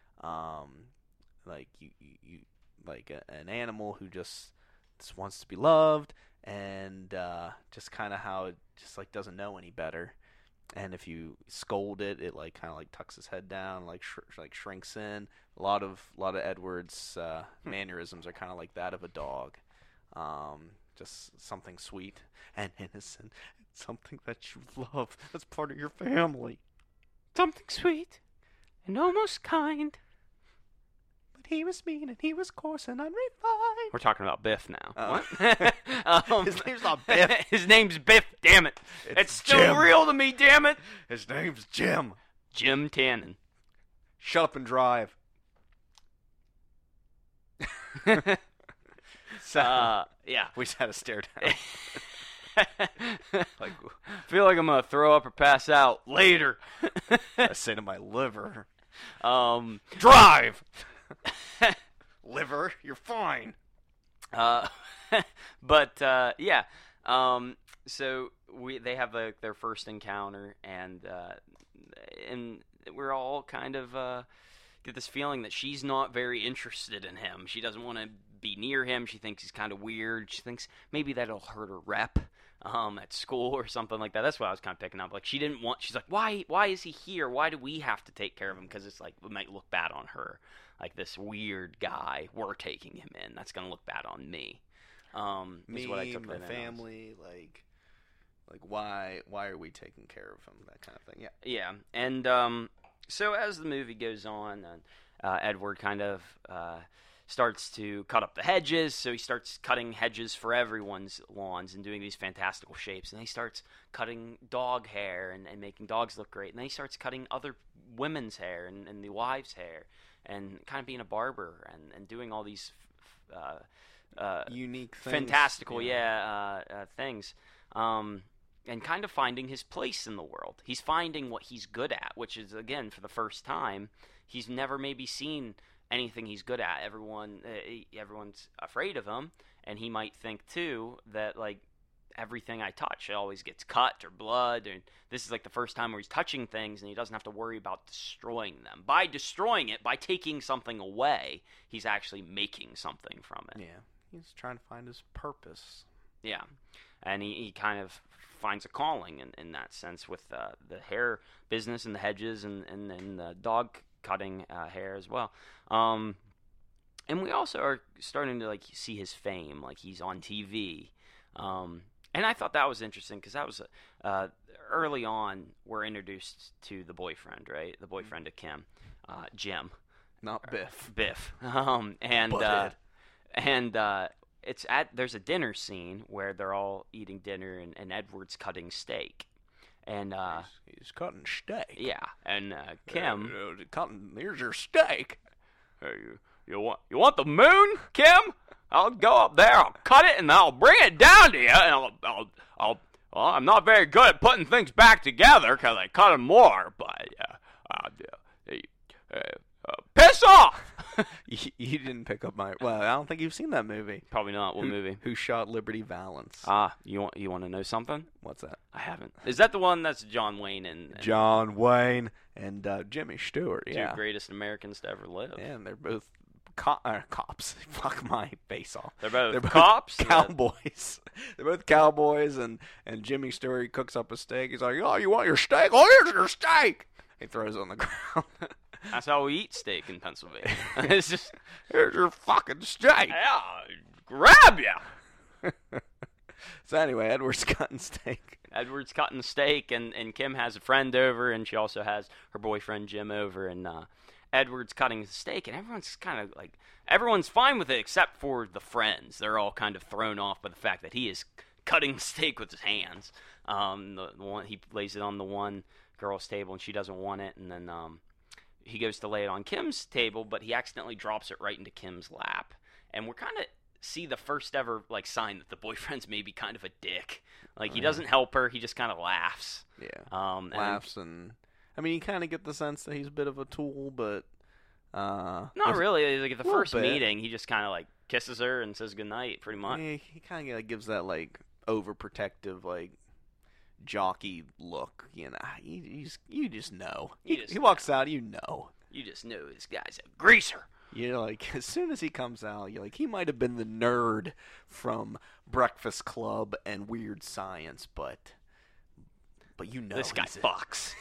like you like an animal who just wants to be loved, and just kind of how it just like doesn't know any better, and if you scold it like kind of like tucks its head down, like shrinks in. A lot of Edward's mannerisms are kind of like that of a dog, just something sweet and innocent. Something that you love. That's part of your family. Something sweet and almost kind. But he was mean and he was coarse and unrefined. We're talking about Biff now. What? His name's not Biff. His name's Biff, damn it. It's still Jim. real to me, damn it. His name's Jim. Jim Tannen. Shut up and drive. Yeah. We just had to stare down. Like, feel like I'm gonna throw up or pass out later. I say to my liver, drive. Liver, you're fine. But yeah. So they have their first encounter, and we're all kind of get this feeling that she's not very interested in him. She doesn't want to be near him. She thinks he's kind of weird. She thinks maybe that'll hurt her rep at school or something like that. That's what I was kind of picking up. Like, she's like, why is he here? Why do we have to take care of him? Because it's like, it might look bad on her. Like, this weird guy, we're taking him in. That's going to look bad on me. Me, is what I took my that family, like why are we taking care of him? That kind of thing. Yeah. Yeah. And so as the movie goes on, Edward kind of starts to cut up the hedges. So he starts cutting hedges for everyone's lawns and doing these fantastical shapes. And he starts cutting dog hair and making dogs look great. And then he starts cutting other women's hair and the wives' hair, and kind of being a barber and doing all these unique things. Fantastical, things. And kind of finding his place in the world. He's finding what he's good at, which is, again, for the first time, he's never maybe seen anything he's good at. Everyone's afraid of him, and he might think, too, that, like, everything I touch always gets cut or blood, and this is, like, the first time where he's touching things, and he doesn't have to worry about destroying them. By destroying it, by taking something away, he's actually making something from it. Yeah, he's trying to find his purpose. Yeah, and he kind of finds a calling in that sense with the hair business and the hedges and the dog cutting hair as well. and we also are starting to like see his fame, like he's on TV, and I thought that was interesting because that was uh, early on. We're introduced to the boyfriend, right? The boyfriend of Kim, Jim, Not Biff. Biff, and it's there's a dinner scene where they're all eating dinner and Edward's cutting steak, and He's cutting steak. yeah, and Kim, Here's your steak. hey, you want the moon, Kim? I'll go up there, I'll cut it, and I'll bring it down to you, and I'll well, I'm not very good at putting things back together because I cut them more, but piss off. You didn't pick up my. Well, I don't think you've seen that movie. Probably not. What movie? Who shot Liberty Valance? You want to know something? What's that? I haven't. Is that the one that's John Wayne and John Wayne and Jimmy Stewart. two Yeah. greatest Americans to ever live? Yeah, and they're both cops. Fuck my face off. They're both They're both cops. cowboys. They're both cowboys, and Jimmy Stewart cooks up a steak. He's like, "Oh, you want your steak? Oh, here's your steak." He throws it on the ground. That's how we eat steak in Pennsylvania. It's just, Here's your fucking steak. yeah, grab ya. So anyway, Edward's cutting steak. Edward's cutting steak, and Kim has a friend over, and she also has her boyfriend Jim over, and Edward's cutting the steak, and everyone's kind of like, everyone's fine with it except for the friends. They're all kind of thrown off by the fact that he is cutting steak with his hands. The one he lays it on the one girl's table, and she doesn't want it, and then he goes to lay it on Kim's table, but he accidentally drops it right into Kim's lap, and we're kind of see the first ever like sign that the boyfriend's maybe kind of a dick. Like he doesn't help her; he just kind of laughs. Yeah. Laughs and I mean, you kind of get the sense that he's a bit of a tool, but not really. Like at the first bit. meeting, he just kind of like kisses her and says goodnight, pretty much. He kind of gives that like overprotective, like jockey look. You know, you just know. He walks out, you know. You just know this guy's a greaser. You're like, as soon as he comes out, you're like, he might have been the nerd from Breakfast Club and Weird Science, but you know This guy fucks.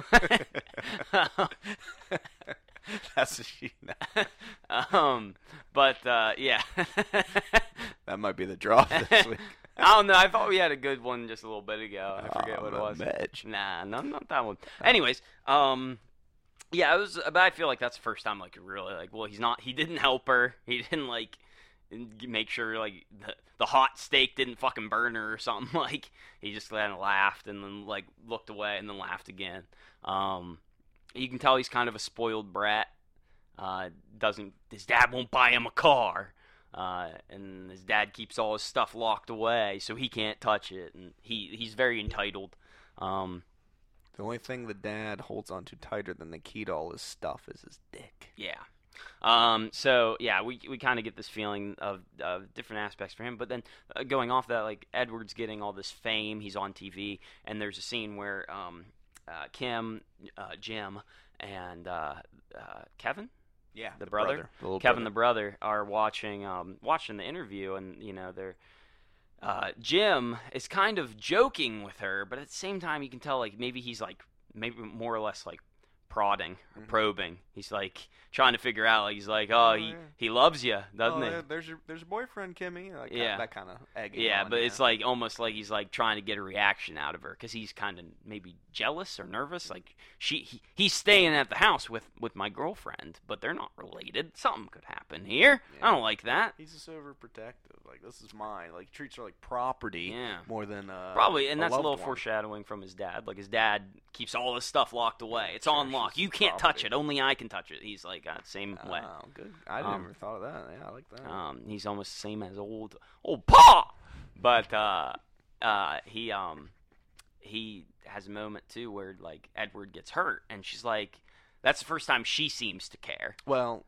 That's what you know. Yeah. That might be the draw this week. I don't know. I thought we had a good one just a little bit ago. I forget what it was. Medge. Nah, no, not that one. Anyways, yeah, it was. But I feel like that's the first time, like, really, like, well, he didn't help her. He didn't like make sure like the hot steak didn't fucking burn her or something. Like he just kind of laughed and then like looked away and then laughed again. You can tell he's kind of a spoiled brat. His dad won't buy him a car. And his dad keeps all his stuff locked away, so he can't touch it, and he's very entitled. The only thing the dad holds on to tighter than the key to all his stuff is his dick. Yeah. So yeah, we kind of get this feeling of different aspects for him, but then going off that, like Edward's getting all this fame, he's on TV, and there's a scene where Kim, Jim, and Kevin. Yeah, the brother. Kevin, the brother, are watching the interview, and you know they're Jim is kind of joking with her, but at the same time you can tell like maybe he's like maybe more or less like prodding or probing. He's like trying to figure out. Like he's like, he loves you, doesn't he? There's your boyfriend, Kimmy. Like Yeah. that kind of egging. Yeah, on, but it's like almost like he's like trying to get a reaction out of her because he's kind of maybe jealous or nervous. Like he's staying at the house with my girlfriend, but they're not related. Something could happen here. Yeah. I don't like that. He's just overprotective. Like this is mine. Like he treats her like property Yeah. more than Probably, and that's a loved little one. foreshadowing from his dad. Like his dad keeps all his stuff locked away. It's on lock. You can't touch it. Only I can touch it. He's like same way. Oh, good. I never thought of that. Yeah, I like that. He's almost the same as old Pa. But he has a moment too where like Edward gets hurt, and she's like, that's the first time she seems to care. Well,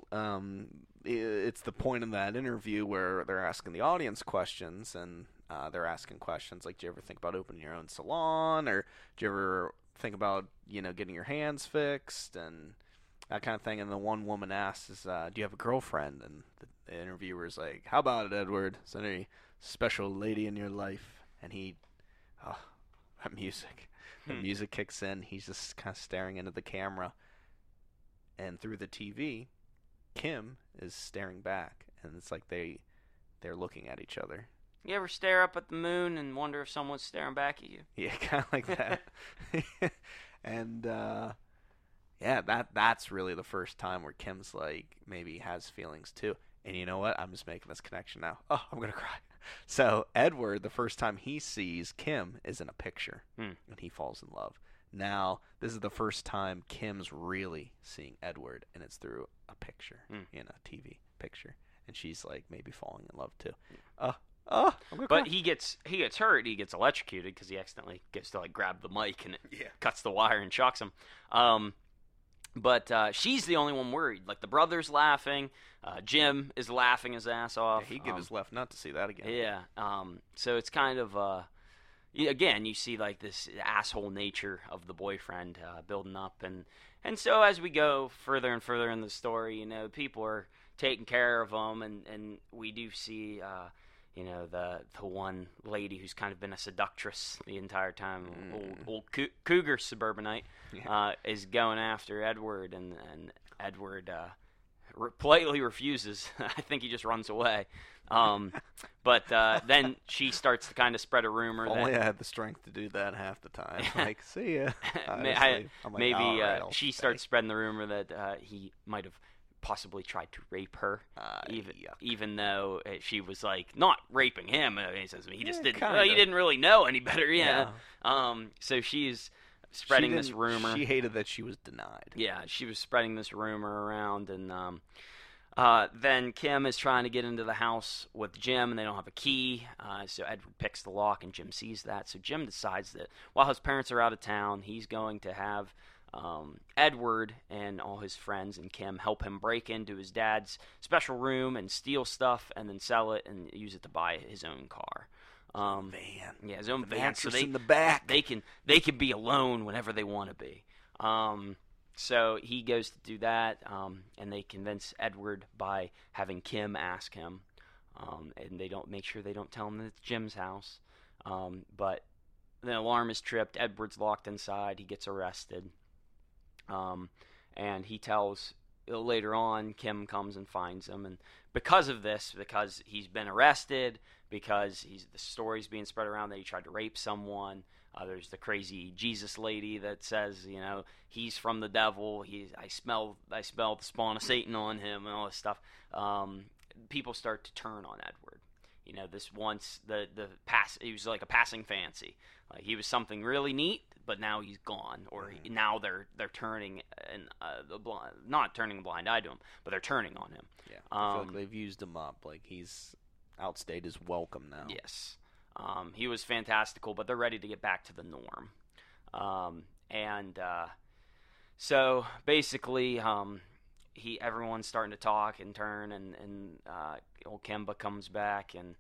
it's the point in that interview where they're asking the audience questions, and they're asking questions like, "Do you ever think about opening your own salon?" or "Do you ever think about getting your hands fixed?" and that kind of thing. And the one woman asks, "Do you have a girlfriend?" And the interviewer's like, "How about it, Edward? Is there any special lady in your life?" And that music. The music kicks in. He's just kind of staring into the camera. And through the TV, Kim is staring back, and it's like they're looking at each other. You ever stare up at the moon and wonder if someone's staring back at you? Yeah, kind of like that. And yeah, that's really the first time where Kim's like maybe has feelings too. And you know what? I'm just making this connection now. Oh, I'm gonna cry. So Edward, the first time he sees Kim is in a picture, and he falls in love. Now, this is the first time Kim's really seeing Edward, and it's through a picture, a TV picture, and she's like maybe falling in love too. I'm gonna But cry. he gets hurt. He gets electrocuted because he accidentally gets to like grab the mic and it cuts the wire and shocks him. But she's the only one worried. Like the brother's laughing, Jim is laughing his ass off. Yeah, he'd give his left nut to see that again. Yeah. So it's kind of again, you see like this asshole nature of the boyfriend building up, and so as we go further and further in the story, people are taking care of him, and we do see. The one lady who's kind of been a seductress the entire time, old cougar suburbanite, is going after Edward, and Edward politely refuses. I think he just runs away. But then she starts to kind of spread a rumor. Only I had the strength to do that half the time. Like, see ya. She starts spreading the rumor that he might have possibly tried to rape her, even though she was like not raping him. He says he just didn't. He didn't really know any better. Yeah. So she's spreading this rumor. She hated that she was denied. Yeah, she was spreading this rumor around, and then Kim is trying to get into the house with Jim, and they don't have a key. So Edward picks the lock, and Jim sees that. So Jim decides that while his parents are out of town, he's going to have Edward and all his friends and Kim help him break into his dad's special room and steal stuff and then sell it and use it to buy his own car. Van. Yeah, his own the van. So in the back. They can be alone whenever they want to be. So he goes to do that, and they convince Edward by having Kim ask him, and they don't tell him that it's Jim's house. But the alarm is tripped. Edward's locked inside. He gets arrested. And he tells later on, Kim comes and finds him, and because of this, because he's been arrested, because the story's being spread around that he tried to rape someone. There's the crazy Jesus lady that says, he's from the devil. I smell the spawn of Satan on him, and all this stuff. People start to turn on Edward. This once he was like a passing fancy. Like he was something really neat, but now he's gone, or now they're turning not turning a blind eye to him, but they're turning on him. Yeah, I feel like they've used him up. Like he's outstayed his welcome now. Yes, he was fantastical, but they're ready to get back to the norm. So basically, everyone's starting to talk and turn, and old Kemba comes back, and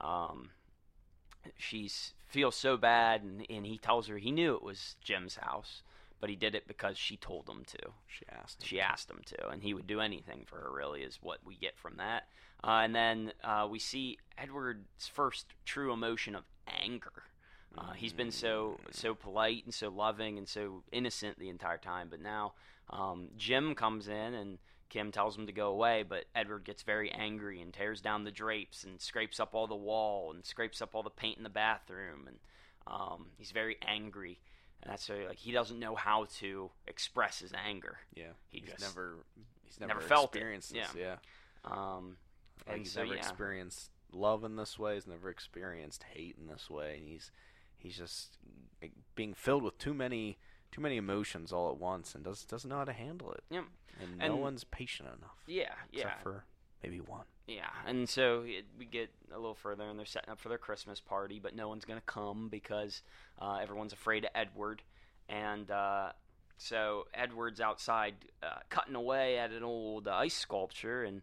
she feels so bad, and he tells her he knew it was Jim's house, but he did it because she told him to. She asked him to, and he would do anything for her, really, is what we get from that. And then we see Edward's first true emotion of anger. He's been so polite and so loving and so innocent the entire time, but now Jim comes in, and Kim tells him to go away, but Edward gets very angry and tears down the drapes and scrapes up all the wall and scrapes up all the paint in the bathroom, and he's very angry, and that's he doesn't know how to express his anger. Yeah, he's never felt experienced it. this. Yeah. And he's never experienced love in this way. He's never experienced hate in this way. He's just being filled with too many emotions all at once, and doesn't know how to handle it. Yeah. And no one's patient enough. Yeah. Except for maybe one. Yeah, and so we get a little further, and they're setting up for their Christmas party, but no one's going to come because everyone's afraid of Edward. And so Edward's outside cutting away at an old ice sculpture, and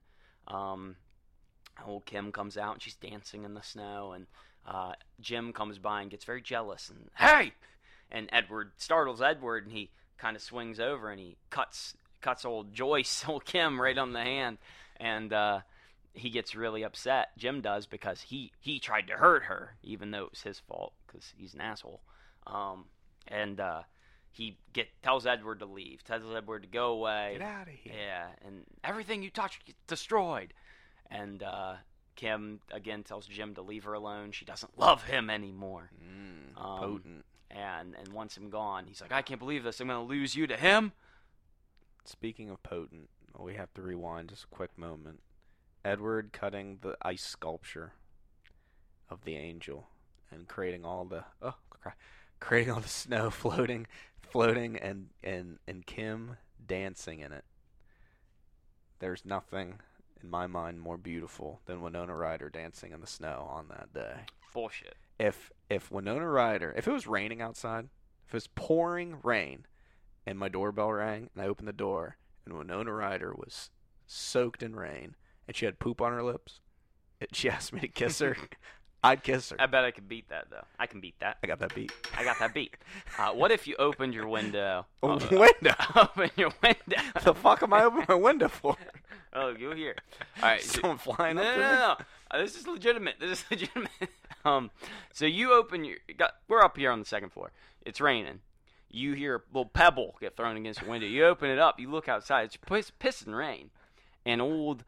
old Kim comes out, and she's dancing in the snow, and Jim comes by and gets very jealous, and, hey! And Edward startles Edward, and he kind of swings over, and he cuts old Joyce, old Kim, right on the hand, and he gets really upset. Jim does, because he tried to hurt her, even though it was his fault, because he's an asshole. And he tells Edward to leave, tells Edward to go away. Get out of here. Yeah, and everything you touch gets destroyed. And Kim again tells Jim to leave her alone. She doesn't love him anymore. Potent. And wants him gone. He's like, I can't believe this. I'm gonna lose you to him. Speaking of potent, we have to rewind just a quick moment. Edward cutting the ice sculpture of the angel and creating all the snow floating, and Kim dancing in it. There's nothing in my mind more beautiful than Winona Ryder dancing in the snow on that day. Bullshit. If Winona Ryder, if it was raining outside, if it was pouring rain, and my doorbell rang, and I opened the door, and Winona Ryder was soaked in rain, and she had poop on her lips, and she asked me to kiss her, I'd kiss her. I bet I could beat that, though. I can beat that. I got that beat. I got that beat. What if you opened your window? Window? Open your window. The fuck am I opening my window for? Oh, go here. All right. Someone flying No, up to me? no. This is legitimate. So you open we're up here on the second floor. It's raining. You hear a little pebble get thrown against your window. You open it up. You look outside. It's pissing rain. And old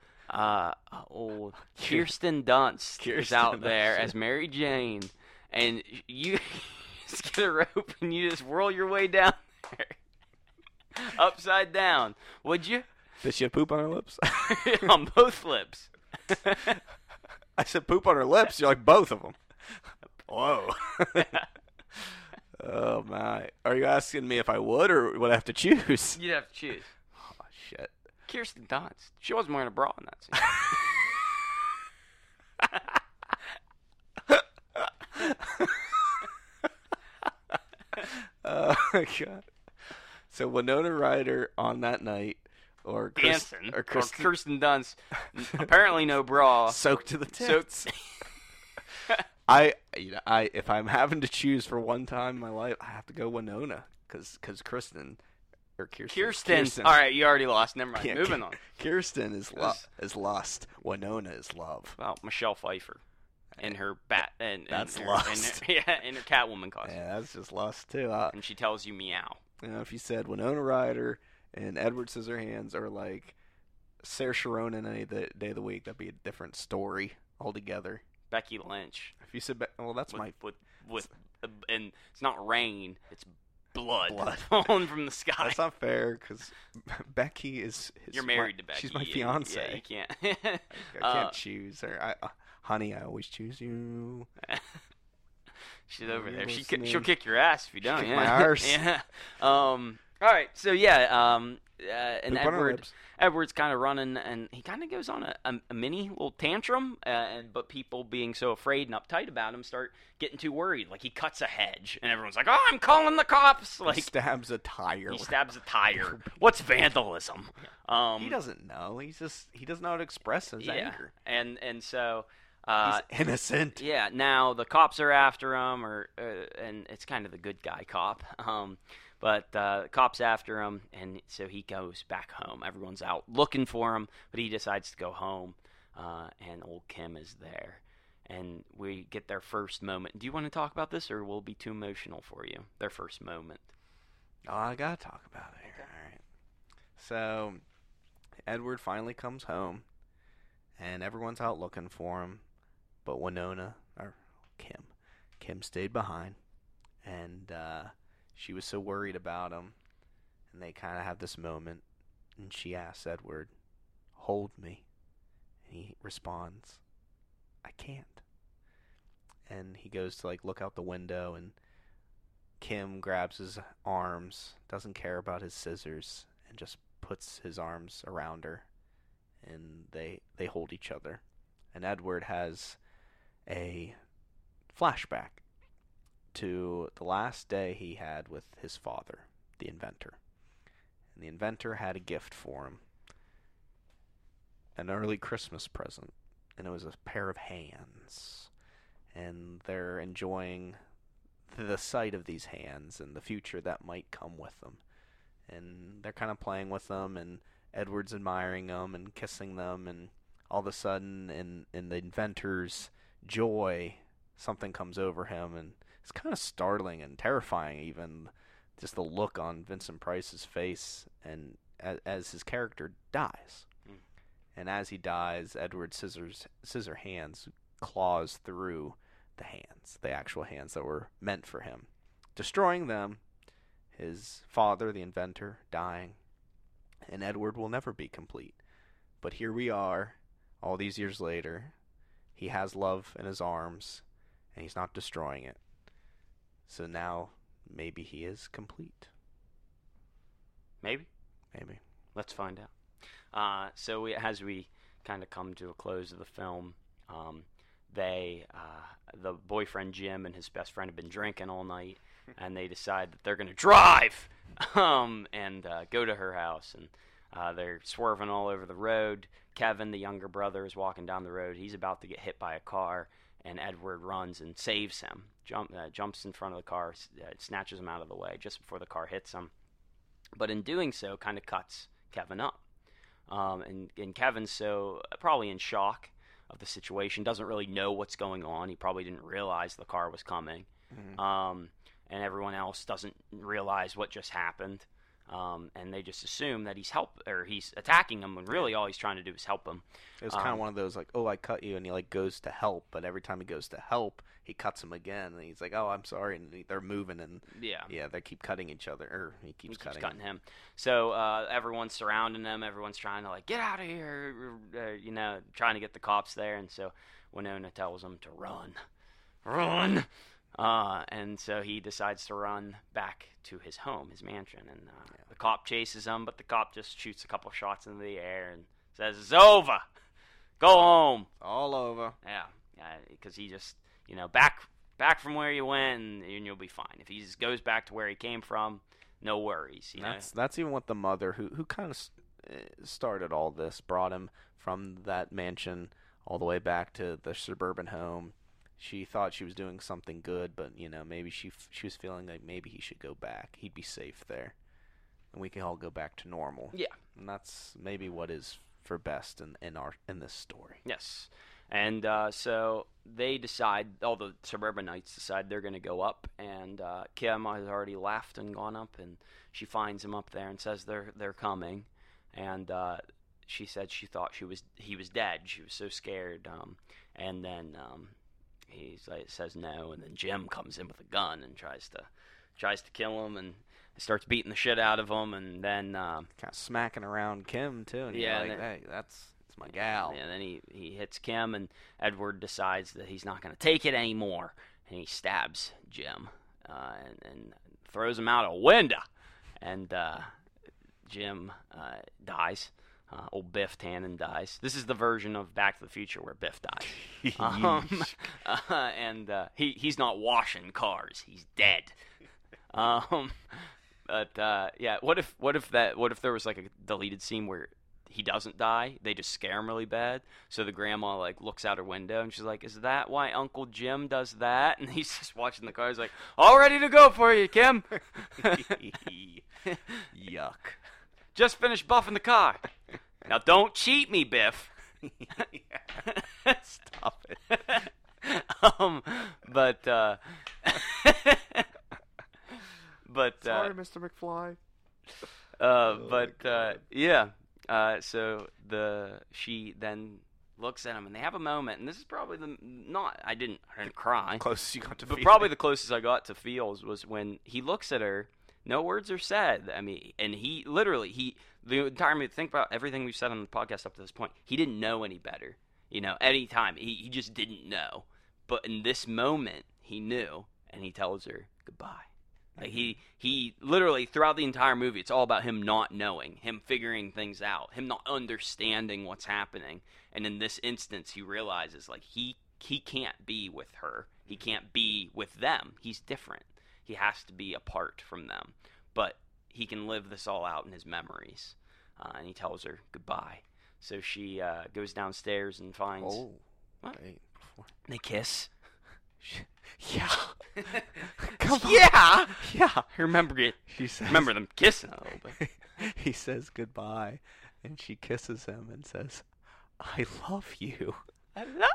Kirsten Dunst is out there as Mary Jane. And you just get a rope and you just whirl your way down there. Upside down. Would you? Did she have poop on her lips? On both lips. I said poop on her lips. You're like, both of them. Whoa. Oh, my. Are you asking me if I would or would I have to choose? You'd have to choose. Oh, shit. Kirsten Dunst. She wasn't wearing a bra in that scene. Oh, my God. So Winona Ryder on that night, or Kirsten Kirsten Dunst, apparently no bra. soaked to the tits. If I'm having to choose for one time in my life, I have to go Winona, because Kirsten. All right, you already lost. Never mind. Yeah, Moving on. Kirsten is lust. Winona is love. Well, Michelle Pfeiffer in her That's in lust. her Catwoman costume. Yeah, that's just lust too. And she tells you meow. If you said Winona Ryder and Edward Scissorhands are like Saoirse Ronan any day of the week, that'd be a different story altogether. Becky Lynch. If you said, that's with and it's not rain, it's blood falling from the sky. That's not fair, because Becky is. You're married to Becky. She's my fiance. Yeah, you can't. I can't choose her. Honey, I always choose you. She's over there. Listening. She'll kick your ass if you don't. Kick Yeah. my arse. Yeah. All right. So yeah. And Edward's kind of running, and he kind of goes on a mini little tantrum, but people being so afraid and uptight about him start getting too worried. Like he cuts a hedge, and everyone's like, "Oh, I'm calling the cops!" Like he stabs a tire. What's vandalism? He doesn't know. He doesn't know how to express his anger. And so. He's innocent. Yeah. Now the cops are after him, and it's kind of the good guy cop. But the cops after him, and so he goes back home. Everyone's out looking for him, but he decides to go home, and old Kim is there. And we get their first moment. Do you want to talk about this, or will it be too emotional for you? Their first moment. Oh, I gotta talk about it here. All right. So, Edward finally comes home, and everyone's out looking for him, but Kim stayed behind, and she was so worried about him, and they kind of have this moment, and she asks Edward, "Hold me," and he responds, "I can't." And he goes to look out the window, and Kim grabs his arms, doesn't care about his scissors, and just puts his arms around her, and they hold each other. And Edward has a flashback to the last day he had with his father, the inventor. And the inventor had a gift for him, an early Christmas present, and it was a pair of hands. And they're enjoying the sight of these hands and the future that might come with them. And they're kind of playing with them, and Edward's admiring them and kissing them, and all of a sudden, in the inventor's joy, something comes over him, and it's kind of startling and terrifying even, just the look on Vincent Price's face, and as his character dies, and as he dies, Edward Scissorhands claws through the hands, the actual hands that were meant for him, destroying them. His father, the inventor, dying, and Edward will never be complete. But here we are, all these years later. He has love in his arms, and he's not destroying it. So now, maybe he is complete. Maybe. Maybe. Let's find out. So as we kind of come to a close of the film, the boyfriend Jim and his best friend have been drinking all night, and they decide that they're going to drive and go to her house. And they're swerving all over the road. Kevin, the younger brother, is walking down the road. He's about to get hit by a car, and Edward runs and saves him. Jumps in front of the car, snatches him out of the way just before the car hits him. But in doing so, kind of cuts Kevin up. And Kevin's so probably in shock of the situation, doesn't really know what's going on. He probably didn't realize the car was coming. Mm-hmm. And everyone else doesn't realize what just happened. And they just assume that he's attacking him when really all he's trying to do is help him. It was kind of one of those like, oh, I cut you, and he like goes to help, but every time he goes to help, he cuts him again, and he's like, oh, I'm sorry, and they're moving, and they keep cutting each other, or he keeps cutting him. So everyone's surrounding them, everyone's trying to like get out of here, trying to get the cops there, and so Winona tells him to run. And so he decides to run back to his home, his mansion, and the cop chases him, but the cop just shoots a couple shots into the air and says, "It's over. Go home." All over. Yeah, because he just, back from where you went, and you'll be fine. If he just goes back to where he came from, no worries. That's even what the mother, who kind of started all this, brought him from that mansion all the way back to the suburban home. She thought she was doing something good, but maybe she was feeling like maybe he should go back. He'd be safe there, and we can all go back to normal. Yeah, and that's maybe what is for best in this story. Yes, and so they decide. All the suburbanites decide they're going to go up, and Kim has already left and gone up, and she finds him up there and says they're coming, and she said she thought he was dead. She was so scared, and then. He says no, and then Jim comes in with a gun and tries to kill him, and starts beating the shit out of him, and then kind of smacking around Kim too. And hey, that's my gal. And then he hits Kim, and Edward decides that he's not going to take it anymore, and he stabs Jim and throws him out a window, and Jim dies. Old Biff Tannen dies. This is the version of Back to the Future where Biff dies. And he's not washing cars. He's dead. But what if there was like a deleted scene where he doesn't die? They just scare him really bad. So the grandma like looks out her window and she's like, "Is that why Uncle Jim does that?" And he's just watching the car. He's like, "All ready to go for you, Kim." Yuck. Just finished buffing the car. Now don't cheat me, Biff. Stop it. Sorry, Mr. McFly. So she then looks at him, and they have a moment, and this is probably I didn't cry. Closest you got to but probably the closest I got to feels was when he looks at her. No words are said. I mean, and he literally, the entire movie, think about everything we've said on the podcast up to this point. He didn't know any better. Any time. He just didn't know. But in this moment, he knew, and he tells her goodbye. Like he literally, throughout the entire movie, it's all about him not knowing, him figuring things out, him not understanding what's happening. And in this instance, he realizes, like, he can't be with her. He can't be with them. He's different. He has to be apart from them, but he can live this all out in his memories, and he tells her goodbye. So she goes downstairs and finds... Oh, what? Wait, they kiss. Yeah. Come on. Yeah. Yeah. I remember it. She says, remember them kissing a little bit. He says goodbye, and she kisses him and says, "I love you." I love...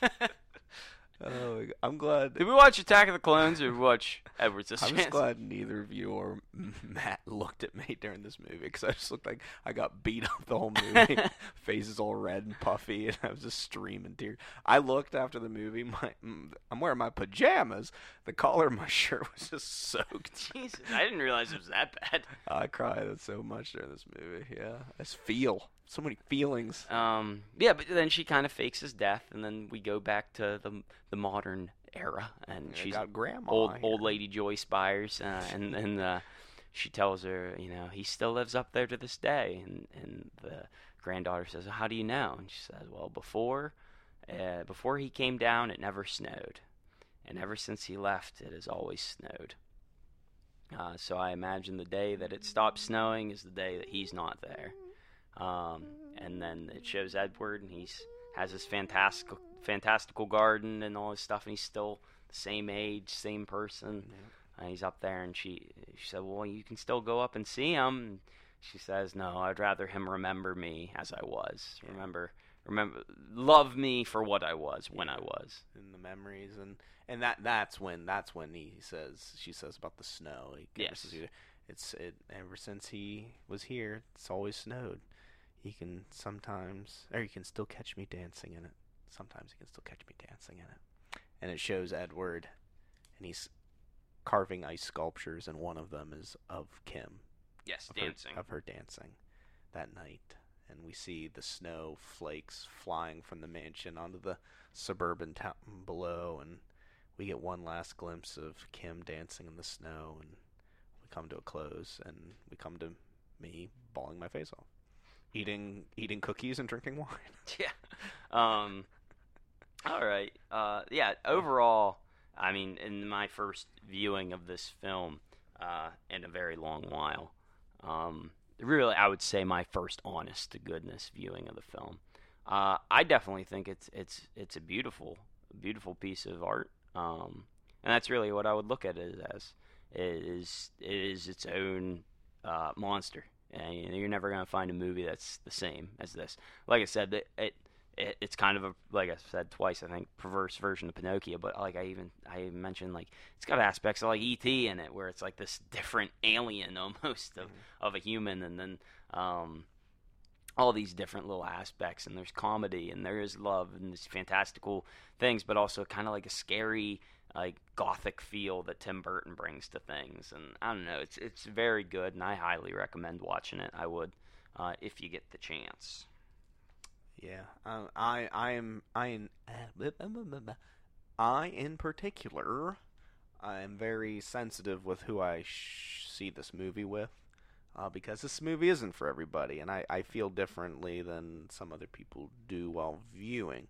Oh, I'm glad. Did we watch Attack of the Clones or watch Edward's I'm just glad neither of you or Matt looked at me during this movie because I just looked like I got beat up the whole movie. Faces all red and puffy, and I was just streaming tears. I looked after the movie. I'm wearing my pajamas. The collar of my shirt was just soaked. Jesus, I didn't realize it was that bad. I cried so much during this movie. Yeah, I just feel so many feelings. Yeah, but then she kind of fakes his death, and then we go back to the modern era, and Yeah, she's got grandma old lady Joy Spires, and she tells her, he still lives up there to this day, and the granddaughter says, "How do you know?" And she says, "Well, before he came down, it never snowed, and ever since he left, it has always snowed. So I imagine the day that it stops snowing is the day that he's not there." And then it shows Edward, and has his fantastical garden and all his stuff, and he's still the same age, same person. Yeah. He's up there, and she said, "Well, you can still go up and see him." And she says, "No, I'd rather him remember me as I was. Yeah. Remember, love me for what I was when I was." And the memories, and that's when she says about the snow. Yes. Ever since he was here, it's always snowed. He can still catch me dancing in it. Sometimes he can still catch me dancing in it. And it shows Edward, and he's carving ice sculptures, and one of them is of Kim. Yes, Of her dancing that night. And we see the snow flakes flying from the mansion onto the suburban town below, and we get one last glimpse of Kim dancing in the snow, and we come to a close, and we come to me bawling my face off. Eating cookies and drinking wine. Yeah. All right. Yeah. Overall, I mean, in my first viewing of this film, in a very long while, really, I would say my first honest to goodness viewing of the film. I definitely think it's a beautiful piece of art. And that's really what I would look at it as. It is its own monster. And you're never gonna find a movie that's the same as this. Like I said, it's kind of like I said twice, I think, perverse version of Pinocchio. But like I even mentioned, like it's got aspects of like E.T. in it, where it's like this different alien almost of a human, and then all these different little aspects. And there's comedy, and there is love, and there's fantastical things, but also kind of like a scary, like gothic feel that Tim Burton brings to things. And I don't know, it's very good, and I highly recommend watching it. I would, if you get the chance. Yeah, I in particular, I am very sensitive with who I see this movie with, because this movie isn't for everybody, and I feel differently than some other people do while viewing.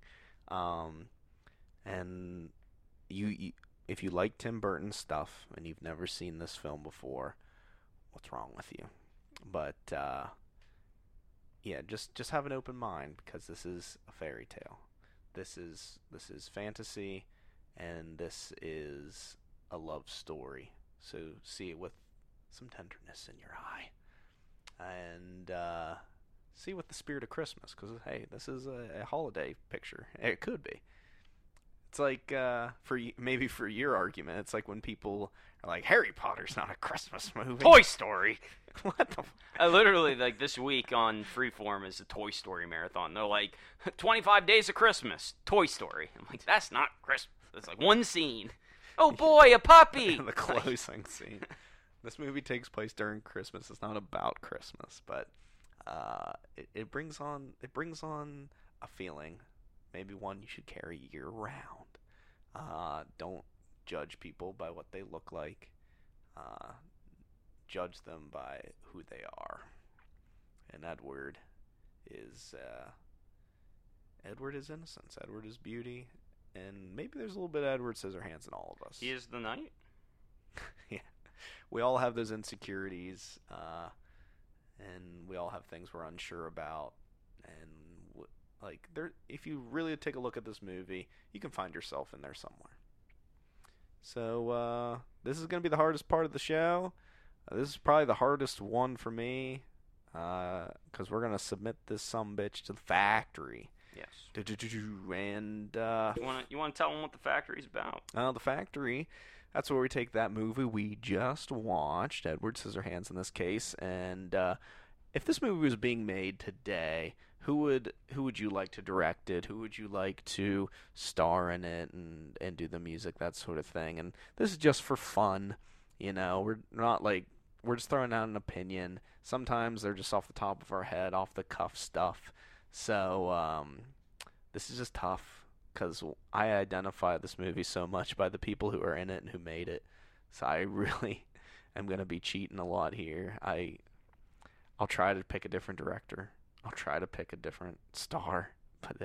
And you if you like Tim Burton stuff and you've never seen this film before, what's wrong with you? But yeah, just have an open mind, because this is a fairy tale. This is fantasy, and this is a love story. So see it with some tenderness in your eye, and see with the spirit of Christmas, because hey, this is a holiday picture. It could be. It's like maybe for your argument, it's like when people are like, Harry Potter's not a Christmas movie. Toy Story. What the? I literally, like, this week on Freeform is the Toy Story marathon. They're like, 25 Days of Christmas, Toy Story. I'm like, that's not Christmas. It's like one scene. Oh boy, a puppy. The closing scene. This movie takes place during Christmas. It's not about Christmas, but it brings on a feeling, maybe one you should carry year round. Don't judge people by what they look like. Judge them by who they are. And Edward is innocence. Edward is beauty, and maybe there's a little bit of Edward Scissorhands in all of us. He is the knight. Yeah, we all have those insecurities, and we all have things we're unsure about. And like, if you really take a look at this movie, you can find yourself in there somewhere. So this is going to be the hardest part of the show. This is probably the hardest one for me, because we're going to submit this sumbitch to the factory. Yes. And You want to tell them what The Factory's about? The Factory, that's where we take that movie we just watched, Edward Scissorhands in this case, and if this movie was being made today, who would you like to direct it? Who would you like to star in it and do the music, that sort of thing? And this is just for fun, We're not like we're just throwing out an opinion. Sometimes they're just off the top of our head, off the cuff stuff. So this is just tough because I identify this movie so much by the people who are in it and who made it. So I really am gonna be cheating a lot here. I'll try to pick a different director. I'll try to pick a different star. But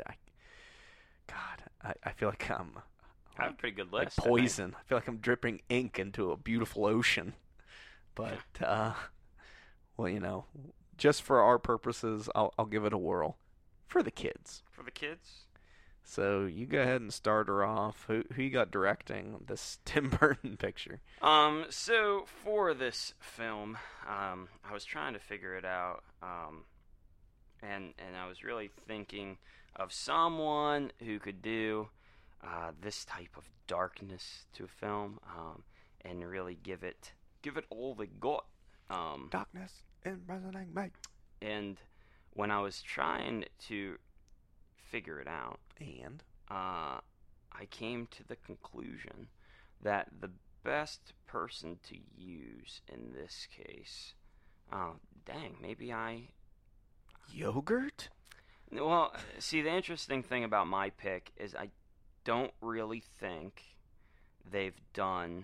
I feel like I have a pretty good like list. poison. I feel like I'm dripping ink into a beautiful ocean. But well, just for our purposes, I'll give it a whirl for the kids. For the kids? So you go ahead and start her off. Who you got directing this Tim Burton picture? So for this film, I was trying to figure it out, and I was really thinking of someone who could do this type of darkness to a film, and really give it all they got. Darkness imprisoning me. And when I was trying to figure it out, And I came to the conclusion that the best person to use in this case, maybe yogurt? Well, see, the interesting thing about my pick is I don't really think they've done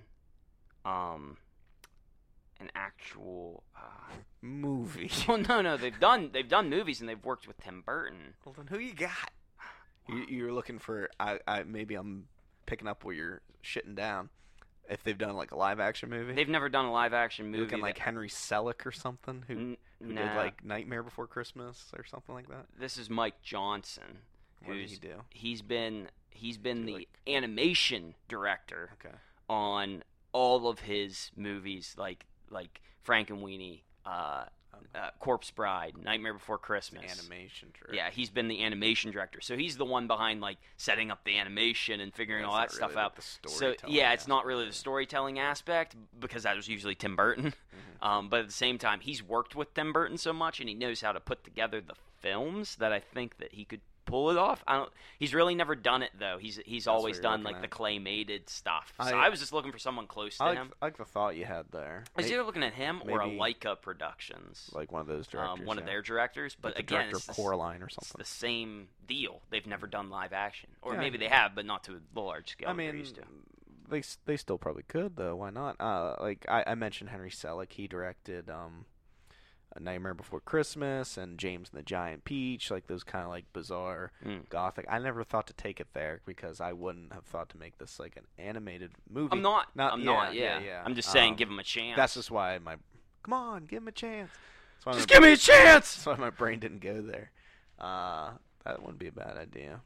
an actual Movie. well, no, they've done movies and they've worked with Tim Burton. Well, then who you got? You're looking for. Maybe I'm picking up where you're shitting down. If they've done like a live action movie, They've never done a live action you're movie. looking like Henry Selick or something, who did nah. like Nightmare Before Christmas or something like that. This is Mike Johnson. What did he do? He's been the like- animation director Okay. on all of his movies, like Frankenweenie, Corpse Bride, Nightmare Before Christmas. Animation. Director. Yeah, he's been the animation director, so he's the one behind like setting up the animation and figuring Yeah, all that it's not stuff really, out. like, the So storytelling yeah, it's not aspect, really yeah. the storytelling aspect because that was usually Tim Burton. But at the same time, he's worked with Tim Burton so much, and he knows how to put together the films that I think that he could pull it off. He's really never done it though. He's always what you're done looking like the at. claymated stuff. So I- I was just looking for someone close to I him. like the thought you had there. I was either looking at him or a maybe- Leica Productions, Like one of those directors. one of yeah. their directors. But Like the again, director it's of Coraline or it's something. the same deal. They've never done live action, or Yeah. maybe they have, but not to the large scale I they're mean, used to. they still probably could though. Why not? Like I mentioned Henry Selick. He directed A Nightmare Before Christmas and James and the Giant Peach. Like those kind of like bizarre gothic. I never thought to take it there because I wouldn't have thought to make this like an animated movie. I'm not. Yeah. I'm just saying, give him a chance. That's just why come on, give him a chance. That's why just my- give me a chance. That's why my brain didn't go there. That wouldn't be a bad idea.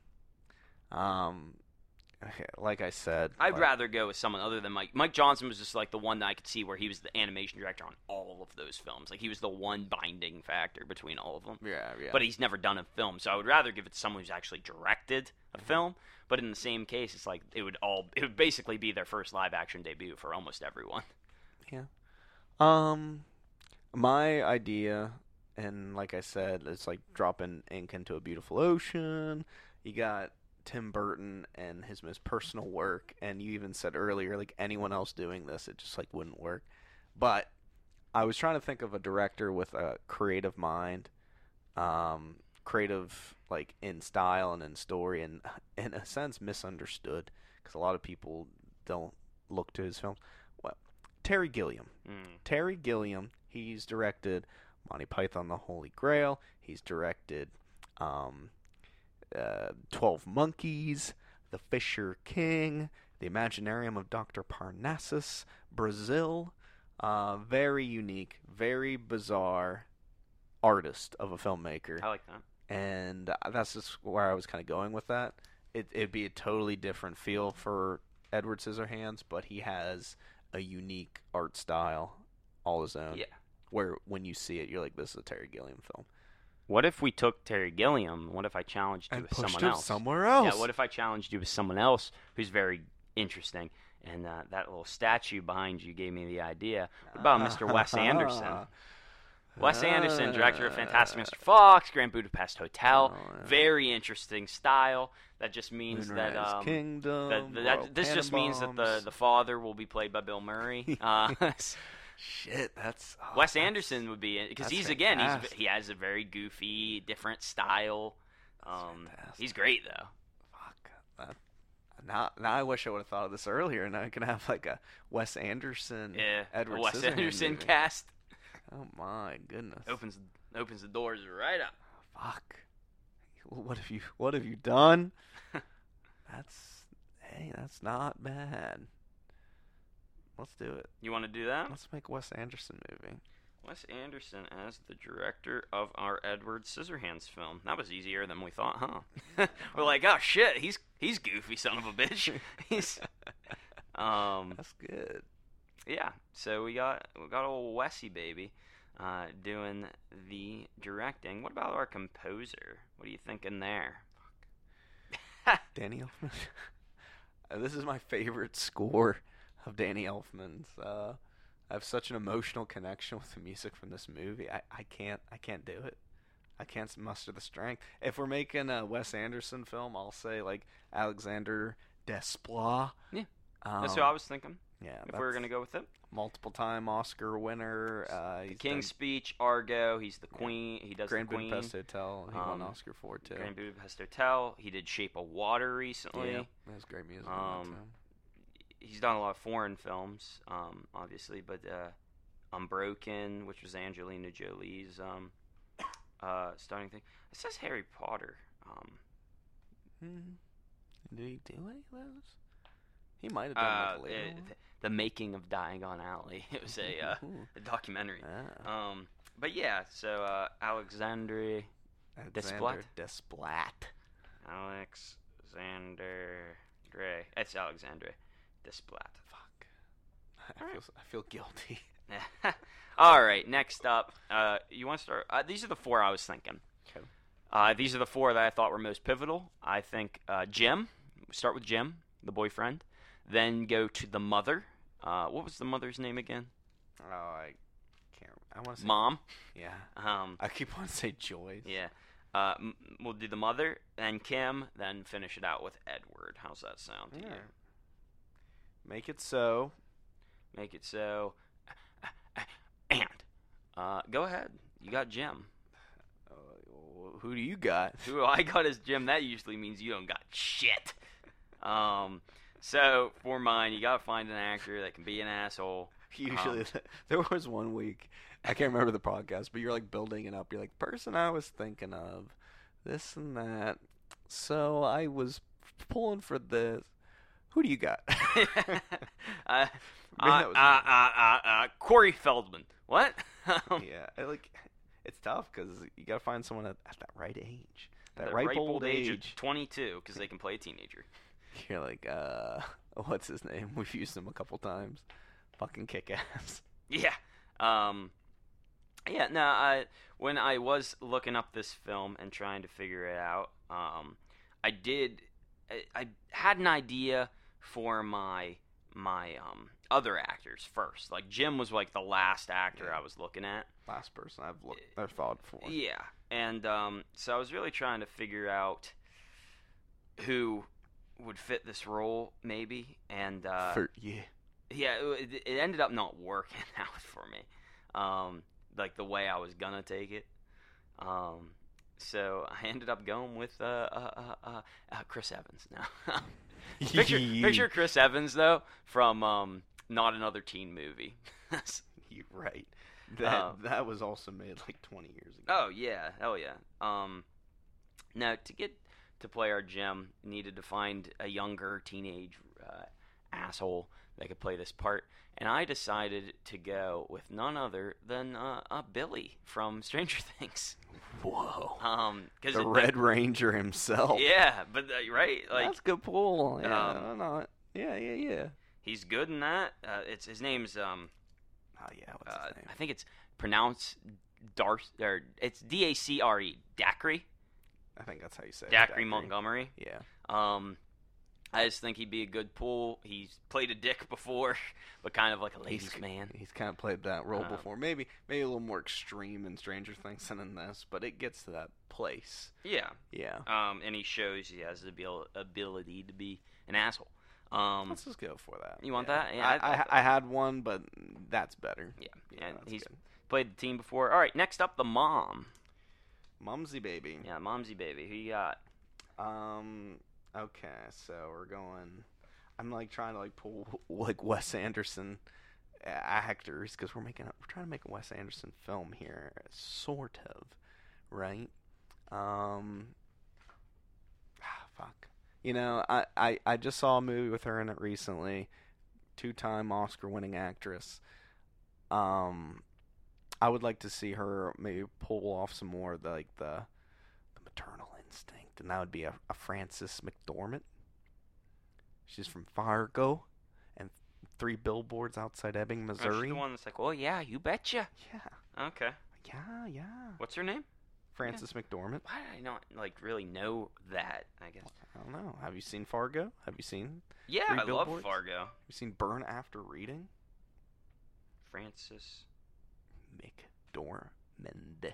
Okay, like I said, I'd rather go with someone other than Mike. Mike Johnson was just like the one that I could see where he was the animation director on all of those films. Like he was the one binding factor between all of them. Yeah. But he's never done a film, so I would rather give it to someone who's actually directed a film. But in the same case, it's like it would basically be their first live action debut for almost everyone. Yeah. My idea, and like I said, it's like dropping ink into a beautiful ocean. You got Tim Burton and his most personal work, and you even said earlier, like anyone else doing this, it just like wouldn't work. But I was trying to think of a director with a creative mind, creative like in style and in story, and in a sense misunderstood because a lot of people don't look to his films. Well, Terry Gilliam. Terry Gilliam, he's directed Monty Python the Holy Grail. He's directed 12 Monkeys, The Fisher King, The Imaginarium of Dr. Parnassus, Brazil. Very unique, very bizarre artist of a filmmaker. I like that. And that's just where I was kind of going with that. It'd be a totally different feel for Edward Scissorhands, but he has a unique art style all his own. Yeah. Where when you see it, you're like, this is a Terry Gilliam film. What if we took Terry Gilliam? What if I challenged you And with pushed someone him else? somewhere else. Yeah, what if I challenged you with someone else who's very interesting? And that little statue behind you gave me the idea. What about Mr. Wes Anderson? Wes Anderson, director of Fantastic Mr. Fox, Grand Budapest Hotel. Very interesting style. That just means Moonrise Kingdom. This just means that the father will be played by Bill Murray. Shit, that's Wes Anderson would be because he has a very goofy, different style. He's great though. Fuck. Now I wish I would have thought of this earlier. Now I can have like a Wes Anderson, Edward Wes Scissorhands Anderson movie. cast. Oh my goodness. Opens the doors right up. Fuck. What have you done? That's not bad. Let's do it. You want to do that? Let's make a Wes Anderson movie. Wes Anderson as the director of our Edward Scissorhands film. That was easier than we thought, huh? We're like, oh shit, he's goofy, son of a bitch. That's good. Yeah. So we got old Wessie baby, doing the directing. What about our composer? What are you thinking there? Danny Elfman. This is my favorite score of Danny Elfman's. I have such an emotional connection with the music from this movie. I can't do it. I can't muster the strength. If we're making a Wes Anderson film, I'll say like Alexander Desplat. Yeah, that's what I was thinking. Yeah, if we were gonna go with it. Multiple-time Oscar winner. The King's Speech, Argo. He's the Queen. He does Grand the Queen. Budapest Hotel. He won an Oscar for it too. Grand Budapest Hotel. He did Shape of Water recently. Yeah, that was great music. He's done a lot of foreign films, obviously, but Unbroken, which was Angelina Jolie's starting thing. It says Harry Potter. Did he do any of those? He might have done like later. The Making of Diagon Alley. It was a documentary. But yeah, so Alexander Desplat. Alexander Gray. It's Alexandre Desplat. Fuck. I feel guilty. All right, next up, you want to start? These are the four I was thinking. Okay. These are the four that I thought were most pivotal. I think Jim. Start with Jim, the boyfriend. Then go to the mother. What was the mother's name again? Oh, I can't. I want to say Mom. Yeah. I keep wanting to say Joyce. Yeah. We'll do the mother, then Kim, then finish it out with Edward. How's that sound to you? Make it so. Make it so. And go ahead. You got Jim. Who do you got? Who I got is Jim. That usually means you don't got shit. So for mine, you gotta find an actor that can be an asshole. Usually, there was one week, I can't remember the podcast, but you're like building it up. You're like, person I was thinking of, this and that. So I was pulling for this. Who do you got? Corey Feldman. What? Yeah, it's tough because you gotta find someone at that right age, that ripe old age of 22, because they can play a teenager. You're like, what's his name? We've used him a couple times. Fucking kick ass. Yeah. Yeah. No. When I was looking up this film and trying to figure it out, I had an idea for my other actors first. Like Jim was like the last actor I was looking at. Last person I've thought for. Yeah, and so I was really trying to figure out who would fit this role, maybe, and yeah, it ended up not working out for me, like the way I was gonna take it. So I ended up going with Chris Evans now. Picture Chris Evans though from Not Another Teen Movie. You're right. That was also made like 20 years ago. Oh yeah, hell yeah. Now to get to play our Jim, needed to find a younger teenage asshole that could play this part, and I decided to go with none other than Billy from Stranger Things. Whoa. The Red Ranger himself. Yeah, but right, like that's a good pull. Yeah, yeah. He's good in that. His name's oh yeah, what's his name? I think it's pronounced it's Dacre. Dacre. I think that's how you say it. Dacre Montgomery. Yeah. I just think he'd be a good pull. He's played a dick before, but kind of like a ladies' man. He's kind of played that role before. Maybe a little more extreme in Stranger Things than in this, but it gets to that place. Yeah. Yeah. And he shows he has the ability to be an asshole. Let's just go for that. You want that? Yeah. I had one, but that's better. Yeah. Yeah, And that's he's good. played the team before. All right. Next up, the mom. Mumsy baby. Yeah, Momsy baby. Who you got? Okay, so we're going. I'm like trying to like pull like Wes Anderson actors because we're trying to make a Wes Anderson film here, sort of, right? Fuck. You know, I just saw a movie with her in it recently. 2-time Oscar-winning actress. I would like to see her maybe pull off some more of the maternal instinct, and that would be a Frances McDormand. She's from Fargo and 3 Billboards Outside Ebbing, Oh, she's Missouri. the one that's like, oh yeah, you betcha. Yeah, Okay. yeah. What's her name? Frances McDormand. Why did I not like really know that? I guess. I don't know. Have you seen Fargo? Have you seen Yeah, 3 I love Billboards? Fargo. Have you seen Burn After Reading? Frances McDormand.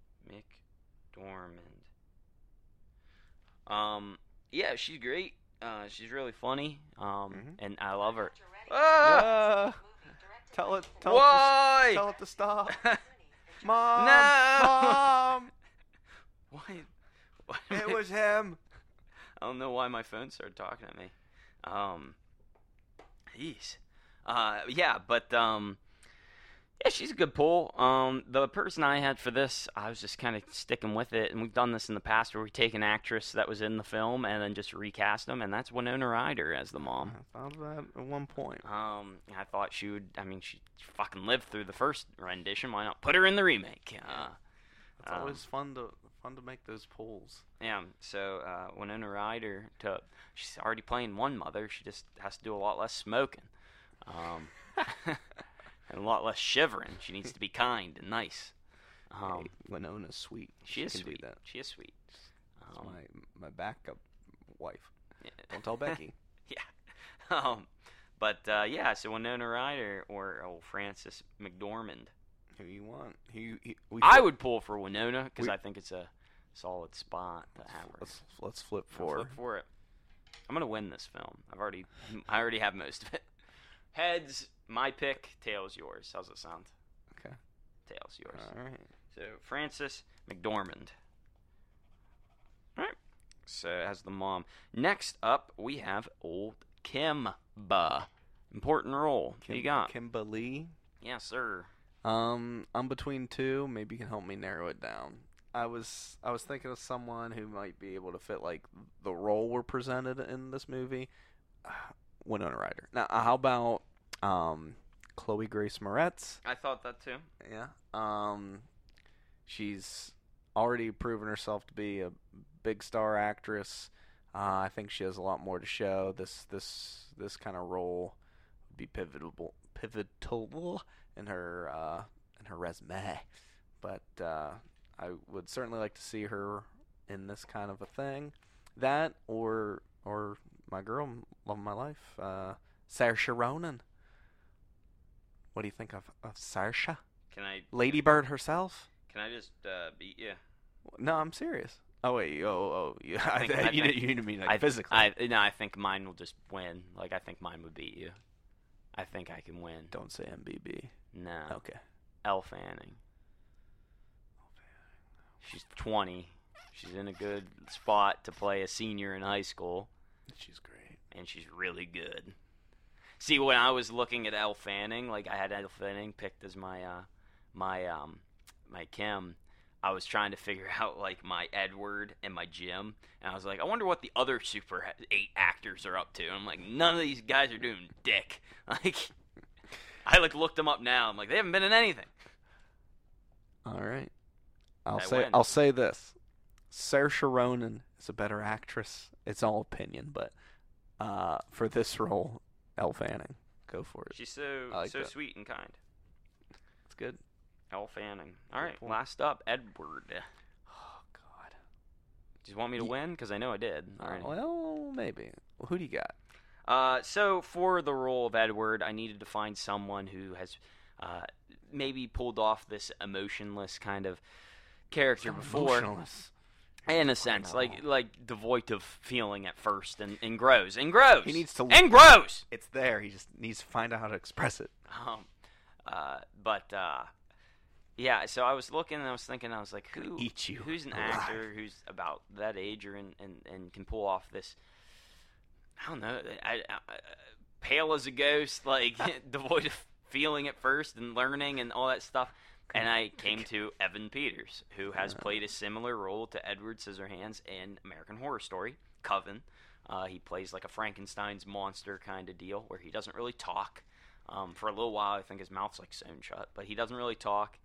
McDormand. Yeah, she's great. She's really funny. And I love her. Ah! Tell it Why? tell it to stop. Mom! No! Mom! Why? It was him. I don't know why my phone started talking to me. Jeez. Yeah, but yeah, she's a good pull. The person I had for this, I was just kind of sticking with it, and we've done this in the past where we take an actress that was in the film and then just recast them, and that's Winona Ryder as the mom. I thought of that at one point. I thought she would. I mean, she fucking lived through the first rendition. Why not put her in the remake? It's always fun to make those pulls. Yeah, so Winona Ryder, she's already playing one mother. She just has to do a lot less smoking, and a lot less shivering. She needs to be kind and nice. Hey, Winona's sweet. She is can sweet. Do that. She is sweet. It's my backup wife. Yeah. Don't tell Becky. Yeah. Yeah. So Winona Ryder or Frances McDormand. Who you want? I would pull for Winona because I think it's a solid spot to have her. Let's flip I'll for. flip for it. I'm gonna win this film. I already have most of it. Heads, my pick. Tails, yours. How's it sound? Okay. Tails, yours. All right. So Frances McDormand. All right. So as the mom. Next up, we have old Kimba. Important role. Who you got? Kimberly. Yes, sir. I'm between two. Maybe you can help me narrow it down. I was thinking of someone who might be able to fit like the role we're presented in this movie. Winona Ryder. Now, how about Chloe Grace Moretz? I thought that too. Yeah. She's already proven herself to be a big star actress. I think she has a lot more to show. This kind of role would be pivotal in her resume. But I would certainly like to see her in this kind of a thing. That or my girl, love of my life, Saoirse Ronan. What do you think of Saoirse? Can I? Lady Bird herself? Can I just beat you? No, I'm serious. Oh wait, you. I think- you didn't mean like physically. I think mine will just win. Like I think mine would beat you. I think I can win. Don't say MBB. No. Okay. Elle Fanning. She's 20. She's in a good spot to play a senior in high school, She's great. and she's really good. See, when I was looking at Elle Fanning, like I had Elle Fanning picked as my Kim. I was trying to figure out like my Edward and my Jim, and I was like, I wonder what the other Super 8 actors are up to. And I'm like, none of these guys are doing dick. Like, I like looked them up now. I'm like, they haven't been in anything. All right. I win. I'll say this. Saoirse Ronan is a better actress. It's all opinion, but for this role, Elle Fanning, go for it. She's so I like so that. sweet and kind. It's good. Elle Fanning. All right, Cool. last up, Edward. Oh God. Do you want me to win? Because I know I did. already. Well, maybe. Well, who do you got? So for the role of Edward, I needed to find someone who has maybe pulled off this emotionless kind of character before. Emotionless. In a sense, No. like devoid of feeling at first, and grows. He needs to. And grows. It's there. He just needs to find out how to express it. Yeah. So I was looking and I was thinking, I was like, who Eat you. who's an alive. actor who's about that age or and can pull off this? I don't know. Pale as a ghost, like devoid of feeling at first and learning and all that stuff. And I came to Evan Peters, who has played a similar role to Edward Scissorhands in American Horror Story, Coven. He plays like a Frankenstein's monster kind of deal, where he doesn't really talk. For a little while, I think his mouth's like sewn shut, but he doesn't really talk.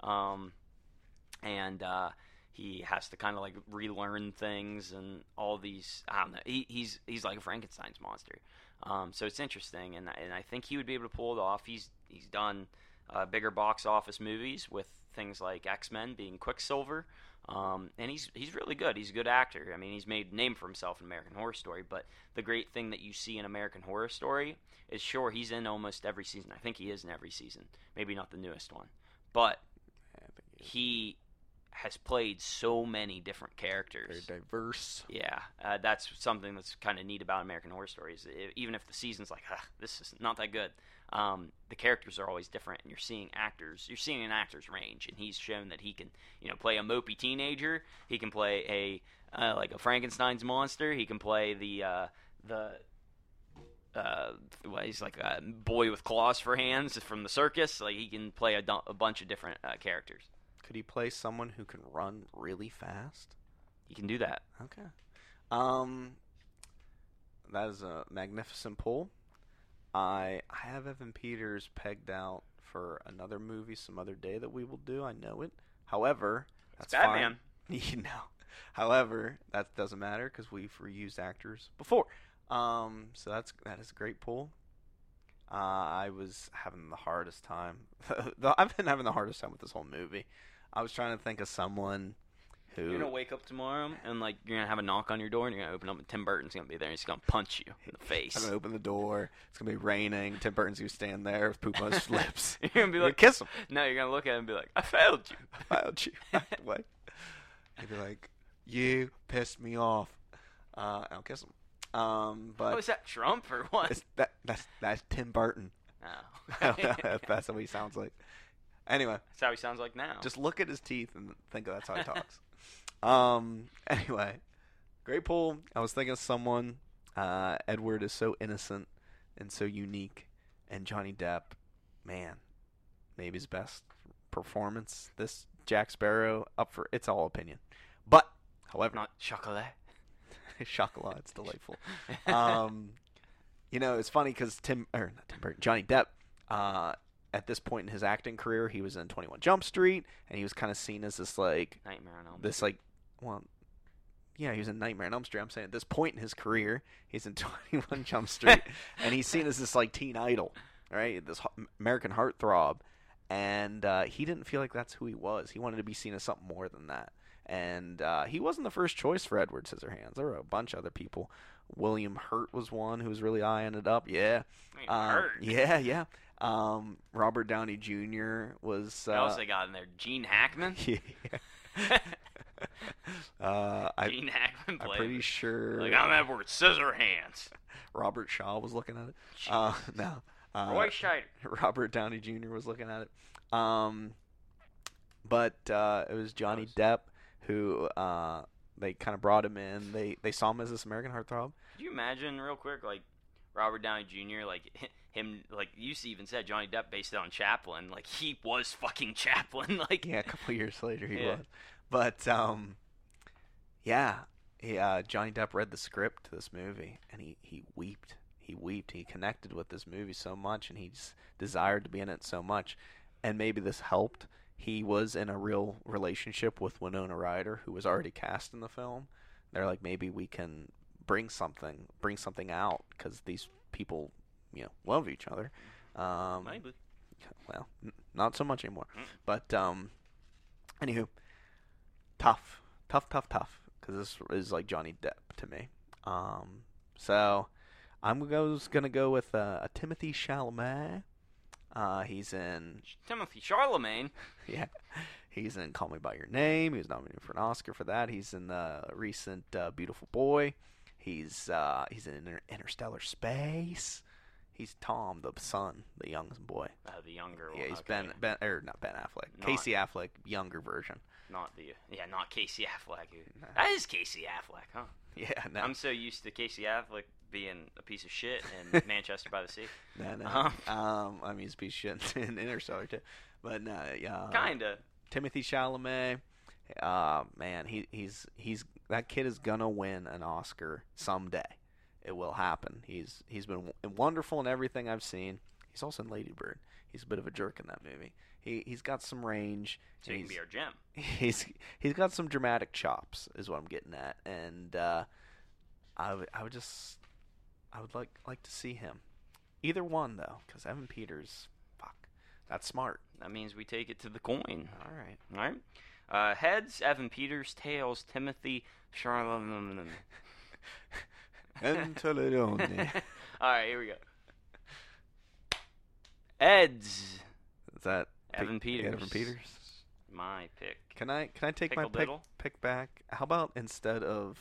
He has to kind of like relearn things and all these. I don't know. He's like a Frankenstein's monster. So it's interesting, and I think he would be able to pull it off. He's done bigger box office movies with things like X-Men being Quicksilver, and he's really good. He's a good actor. I mean, he's made a name for himself in American Horror Story. But the great thing that you see in American Horror Story is, sure, he's in almost every season. I think he is in every season. Maybe not the newest one, but he has played so many different characters. Very diverse. Yeah, that's something that's kind of neat about American Horror Stories. Even if the season's like, this is not that good, the characters are always different, and you're seeing an actor's range, and he's shown that he can, play a mopey teenager. He can play like a Frankenstein's monster. He can play he's like a boy with claws for hands from the circus. Like, he can play a bunch of different characters. Could he play someone who can run really fast? He can do that. Okay. That is a magnificent pull. I have Evan Peters pegged out for another movie some other day that we will do. I know it. However, that's Batman. fine. However, that doesn't matter because we've reused actors before. So that is a great pull. I was having the hardest time. I've been having the hardest time with this whole movie. I was trying to think of someone who... You're going to wake up tomorrow and like you're going to have a knock on your door and you're going to open up and Tim Burton's going to be there and he's going to punch you in the face. I'm going to open the door. It's going to be raining. Tim Burton's going to stand there with poop on his lips. You're going to be like... kiss him. No, you're going to look at him and be like, I failed you. I failed you. Wait. He'd be like, you pissed me off. I'll kiss him. But is that Trump or what? That's Tim Burton. Oh. I don't know if that's what he sounds like. Anyway, that's how he sounds like now. Just look at his teeth and think that's how he talks. Anyway, great pull. I was thinking of someone. Edward is so innocent and so unique, and Johnny Depp, man, maybe his best performance. This Jack Sparrow, it's all opinion. But, however, not chocolate. Chocolat, it's delightful. It's funny because Johnny Depp, at this point in his acting career, he was in 21 Jump Street, and he was kind of seen as this like Nightmare on Elm Street. This like, well, yeah, he was in Nightmare on Elm Street. I'm saying at this point in his career, he's in 21 Jump Street, and he's seen as this like teen idol, right? This American heartthrob, and he didn't feel like that's who he was. He wanted to be seen as something more than that. And he wasn't the first choice for Edward Scissorhands. There were a bunch of other people. William Hurt was one who was really eyeing it up. Yeah. Hurt. Yeah. Robert Downey Jr. was... What else they got in there? Gene Hackman? Yeah. Gene Hackman played. I'm pretty sure... Like, I'm Edward Scissorhands. Robert Shaw was looking at it. No. Roy Scheider. Robert Downey Jr. was looking at it. But it was Johnny Depp who they kind of brought him in. They saw him as this American heartthrob. Could you imagine, real quick, like Robert Downey Jr., like him, like you even said, Johnny Depp based it on Chaplin. Like, he was fucking Chaplin. Like, yeah, a couple years later he was. But Johnny Depp read the script to this movie and he wept. He wept. He connected with this movie so much, and he just desired to be in it so much. And maybe this helped. He was in a real relationship with Winona Ryder, who was already cast in the film. They're like, maybe we can bring something out because these people, love each other. Maybe. Well, not so much anymore. Mm. But anywho, tough, tough, tough, tough. Because this is like Johnny Depp to me. So gonna go with a Timothy Chalamet. He's in Timothy Charlemagne. yeah, he's in Call Me by Your Name. He was nominated for an Oscar for that. He's in the recent Beautiful Boy. He's in Interstellar Space. He's Tom, the son, the young boy. The younger one. Yeah, he's okay. not Ben Affleck. Not- Casey Affleck, younger version. Not Casey Affleck. Nah. That is Casey Affleck, huh? Yeah, no, I'm so used to Casey Affleck being a piece of shit in Manchester by the Sea. no. I mean, he's a piece of shit in Interstellar too, but no, Kinda. Timothy Chalamet, man, he's that kid is gonna win an Oscar someday. It will happen. He's been wonderful in everything I've seen. He's also in Lady Bird. He's a bit of a jerk in that movie. He's got some range. So he can be our gem. He's got some dramatic chops, is what I'm getting at, and I would like to see him. Either one though, because Evan Peters, fuck, that's smart. That means we take it to the coin. All right. All right. Heads, Evan Peters. Tails, Timothy Charlemagne. Anteleone. All right, here we go. Eds. Is that Evan Peters. Evan Peters. My pick. Can I take Pickle my diddle? pick back? How about instead of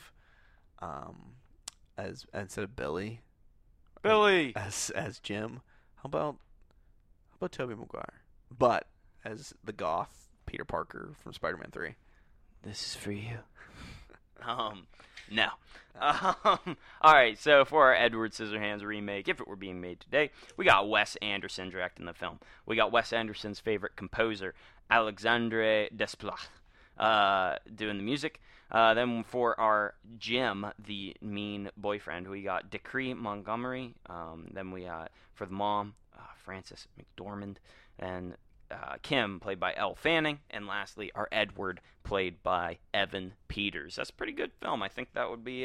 Billy Billy. as Jim, how about Tobey Maguire, but as the goth Peter Parker from Spider-Man 3? This is for you. No. All right, so for our Edward Scissorhands remake, if it were being made today, we got Wes Anderson directing the film. We got Wes Anderson's favorite composer, Alexandre Desplat, doing the music. Then for our Jim, the mean boyfriend, we got Decree Montgomery. Then we got, for the mom, Frances McDormand. And Kim, played by Elle Fanning, and lastly, our Edward, played by Evan Peters. That's a pretty good film. I think that would be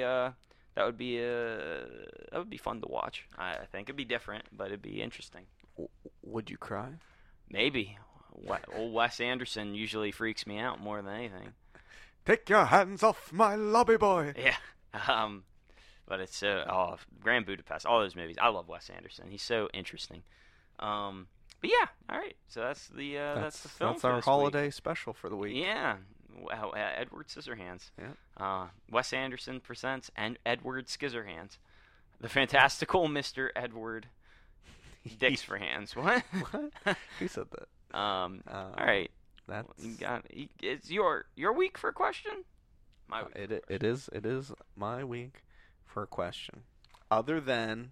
fun to watch. I think it'd be different, but it'd be interesting. Would you cry? Maybe. Old Wes Anderson usually freaks me out more than anything. Take your hands off my lobby boy. Yeah. But it's Grand Budapest, all those movies. I love Wes Anderson. He's so interesting. But yeah, all right. So that's the film. That's for our this holiday week. special for the week. Yeah. Wow, Edward Scissorhands. Yeah. Wes Anderson presents and Edward Scissorhands, the fantastical Mr. Edward Dicks for Hands. What? What? Who said that? All right. That's It's your week for a question. My week. it is my week for a question. Other than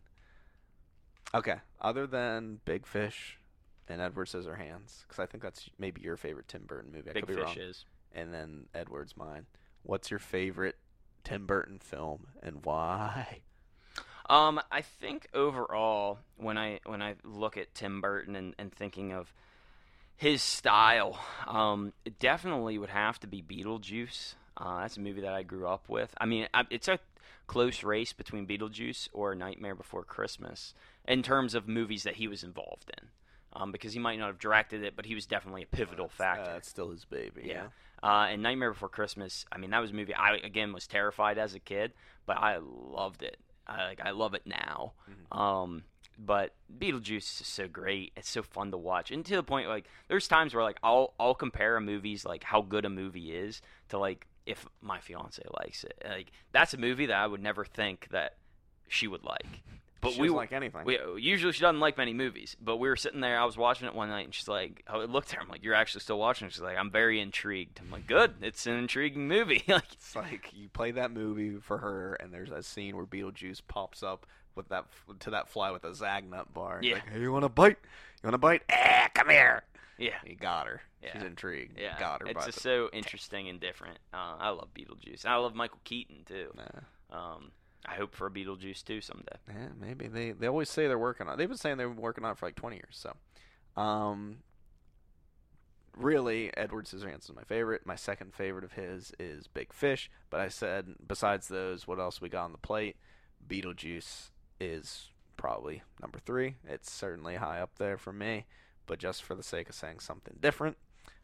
Big Fish and Edward Scissorhands, because I think that's maybe your favorite Tim Burton movie. I Big could be Fish wrong. is. And then Edward's mine. What's your favorite Tim Burton film and why? I think overall, when I look at Tim Burton and thinking of his style, it definitely would have to be Beetlejuice. That's a movie that I grew up with. I mean, it's a close race between Beetlejuice or Nightmare Before Christmas in terms of movies that he was involved in. Because he might not have directed it, but he was definitely a pivotal factor. That's still his baby. Yeah. And Nightmare Before Christmas, I mean, that was a movie I, again, was terrified as a kid, but I loved it. I love it now. Mm-hmm. But Beetlejuice is so great. It's so fun to watch. And to the point, like, there's times where, like, I'll compare a movie's, like, how good a movie is to, like, if my fiance likes it. Like, that's a movie that I would never think that she would like. But She doesn't like anything. Usually she doesn't like many movies, but we were sitting there. I was watching it one night, and she's like, I looked at her. I'm like, "You're actually still watching?" She's like, "I'm very intrigued." I'm like, "Good, it's an intriguing movie." Like, It's like you play that movie for her, and there's a scene where Beetlejuice pops up with that fly with a Zagnut bar. It's Yeah. like, hey, you want a bite? You want a bite? Come here. yeah, He got her. Yeah. She's intrigued. yeah, Got her. it's by just the... so interesting and different. I love Beetlejuice. I love Michael Keaton too. Nah. I hope for a Beetlejuice too someday. Yeah, maybe they always say they're working on. They've been saying they're working on it for like 20 years. So, really, Edward Scissorhands is my favorite. My second favorite of his is Big Fish. But I said besides those, what else we got on the plate? Beetlejuice is probably number 3. It's certainly high up there for me. but just for the sake of saying something different.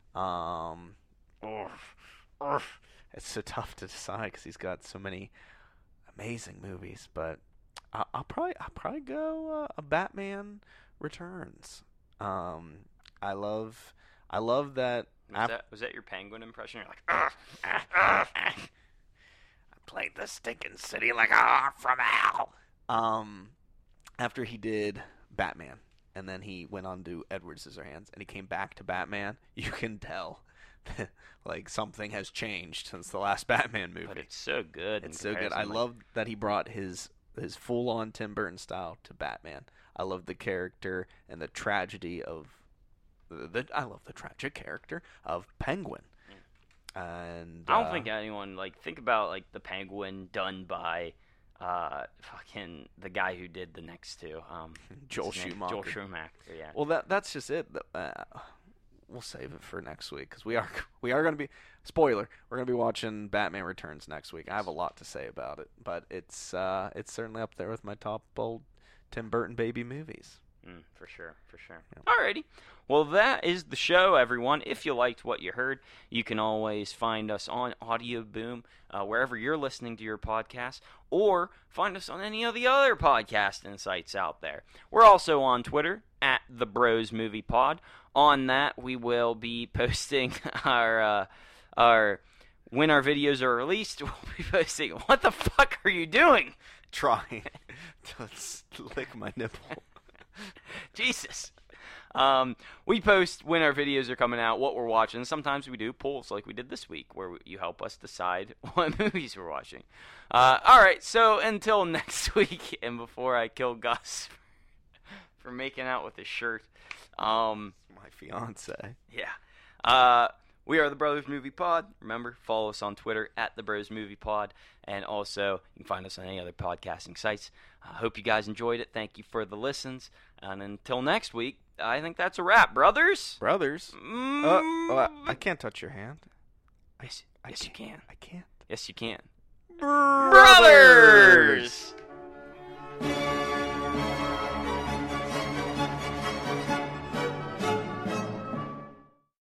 It's so tough to decide because he's got so many amazing movies, but I'll probably go a Batman Returns. I love that. Was that your Penguin impression? You're like, I played the stinking city like from hell. After he did Batman, and then he went on to Edward Scissorhands, and he came back to Batman. You can tell, like something has changed since the last Batman movie. but it's so good. It's so good. I love that he brought his full-on Tim Burton style to Batman. I love the character and the tragedy of I love the tragic character of Penguin. And I don't think anyone think about the Penguin done by fucking the guy who did the next two. Joel Schumacher. Joel Schumacher. Yeah. Well, that's just it. We'll save it for next week because we are going to be spoiler. We're going to be watching Batman Returns next week. I have a lot to say about it, but it's certainly up there with my top old Tim Burton baby movies. For sure. Yeah. Alrighty. Well, that is the show, everyone. If you liked what you heard, you can always find us on Audio Boom, wherever you're listening to your podcast, or find us on any of the other podcasting sites out there. We're also on Twitter, at The Bros Movie Pod. On that, we will be posting our when our videos are released, we'll be posting, what the fuck are you doing? Trying to lick my nipple. Jesus. We post when our videos are coming out, what we're watching. Sometimes we do polls like we did this week, where you help us decide what movies we're watching. All right, so until next week, and before I kill Gus for making out with his shirt. My fiance. Yeah. We are the Brothers Movie Pod. Remember, follow us on Twitter at the Bros Movie Pod, and also you can find us on any other podcasting sites. I hope you guys enjoyed it. Thank you for the listens, and until next week, I think that's a wrap, brothers. I can't touch your hand. Yes, you can. I can't. Yes, you can. Brothers! Brothers!